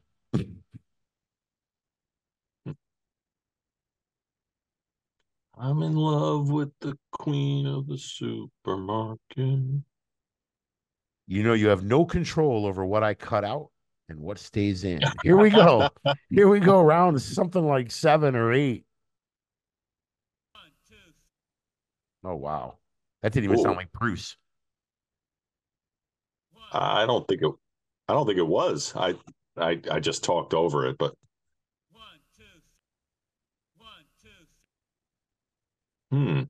I'm in love with the Queen of the Supermarket. You know, you have no control over what I cut out and what stays in. Here we go. Here we go. Round something like seven or eight. Oh, wow. That didn't even sound Ooh, like Bruce. I don't think it. I don't think it was. I I I just talked over it, but hmm.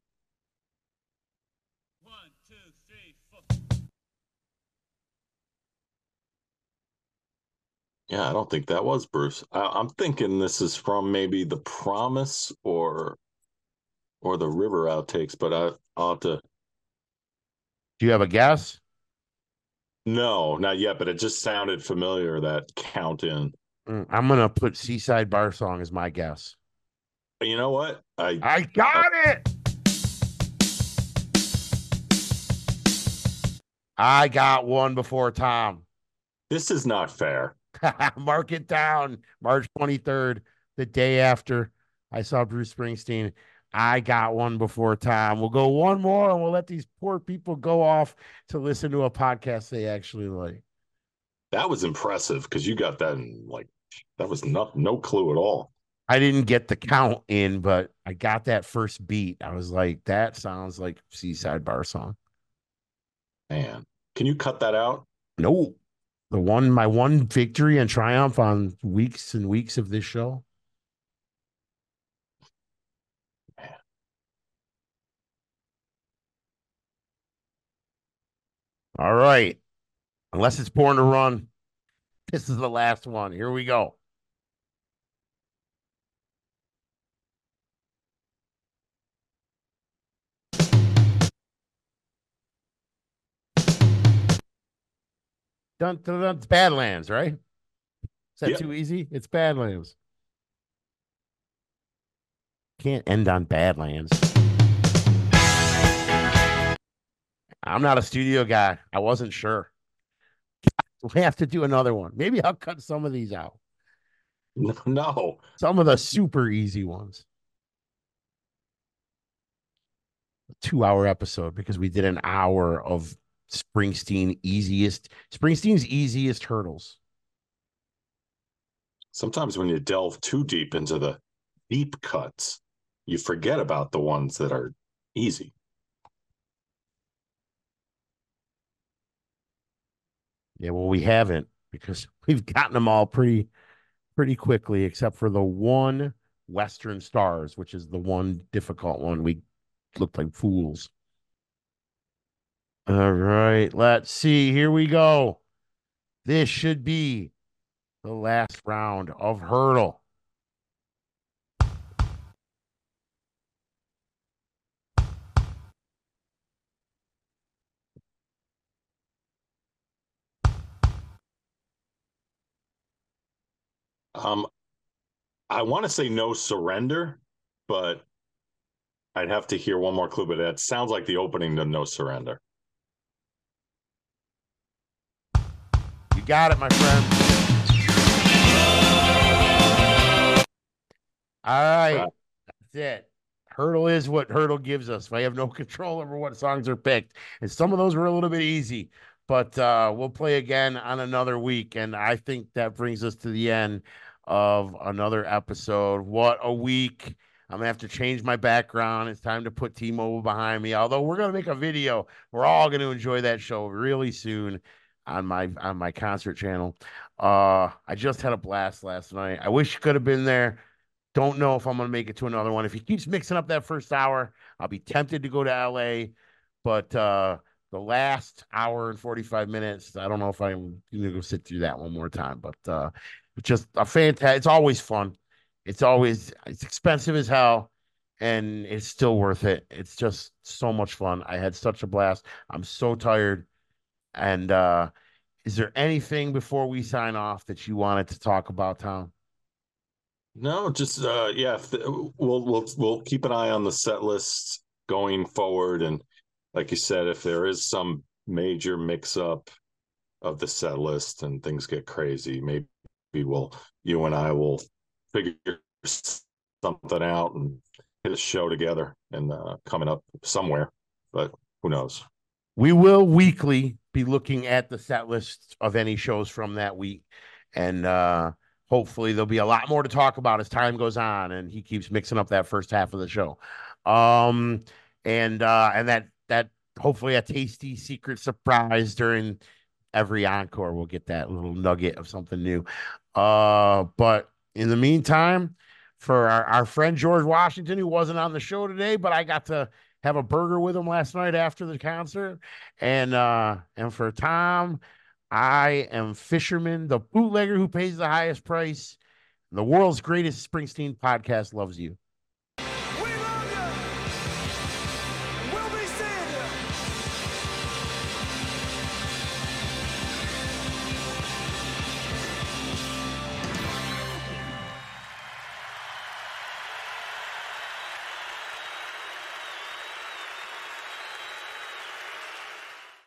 Yeah, I don't think that was Bruce. I, I'm thinking this is from maybe The Promise or or the River outtakes, but I, I'll have to. Do you have a guess? No, not yet, but it just sounded familiar. That count in. Mm, I'm going to put Seaside Bar Song as my guess. You know what? I, I I got it. I got one before Tom. this is not fair. Mark it down. March twenty-third, the day after I saw Bruce Springsteen. I got one before Tom. We'll go one more and we'll let these poor people go off to listen to a podcast they actually like. That was impressive because you got that in like that was not no clue at all. I didn't get the count in, but I got that first beat. I was like, that sounds like Seaside Bar Song. Man, can you cut that out? No, the one, my one victory and triumph on weeks and weeks of this show. Man. All right. Unless it's Born to Run. This is the last one. Here we go. Dun, dun, dun. It's Badlands, right? Is that Yep. too easy? It's Badlands. Can't end on Badlands. I'm not a studio guy. I wasn't sure. We have to do another one. Maybe I'll cut some of these out. No. Some of the super easy ones. Two hour episode because we did an hour of Springsteen easiest Springsteen's easiest hurdles. Sometimes when you delve too deep into the deep cuts, you forget about the ones that are easy. Yeah, well, we haven't because we've gotten them all pretty pretty quickly, except for the one Western Stars, which is the one difficult one. We looked like fools. All right, let's see. Here we go. This should be the last round of Hurdle. Um, I want to say No Surrender, but I'd have to hear one more clue. But that sounds like the opening to No Surrender. You got it, my friend. All right. Right. That's it. Hurdle is what Hurdle gives us. I have no control over what songs are picked. And some of those were a little bit easy, but uh, we'll play again on another week. And I think that brings us to the end of another episode. What a week. I'm going to have to change my background. It's time to put T-Mobile behind me. Although we're going to make a video. We're all going to enjoy that show really soon on my on my concert channel. Uh, I just had a blast last night. I wish you could have been there. Don't know if I'm going to make it to another one. If he keeps mixing up that first hour, I'll be tempted to go to L A. But uh, the last hour and forty-five minutes, I don't know if I'm going to go sit through that one more time. But uh, it's just a fantastic. It's always fun. It's always it's expensive as hell, and it's still worth it. It's just so much fun. I had such a blast. I'm so tired. And uh, is there anything before we sign off that you wanted to talk about, Tom? No, just uh, yeah. If the, we'll we'll we'll keep an eye on the set list going forward, and like you said, if there is some major mix-up of the set list and things get crazy, maybe we'll you and I will figure something out and hit a show together and uh, coming up somewhere. But who knows? We will weekly be looking at the set list of any shows from that week, and uh, hopefully there'll be a lot more to talk about as time goes on, and he keeps mixing up that first half of the show. Um, and uh, and that that hopefully a tasty secret surprise during every encore. We'll get that little nugget of something new. Uh, but in the meantime, for our, our friend George Washington, who wasn't on the show today, but I got to have a burger with him last night after the concert. And uh, and for Tom, I am Fisherman, the bootlegger who pays the highest price. The world's greatest Springsteen podcast loves you.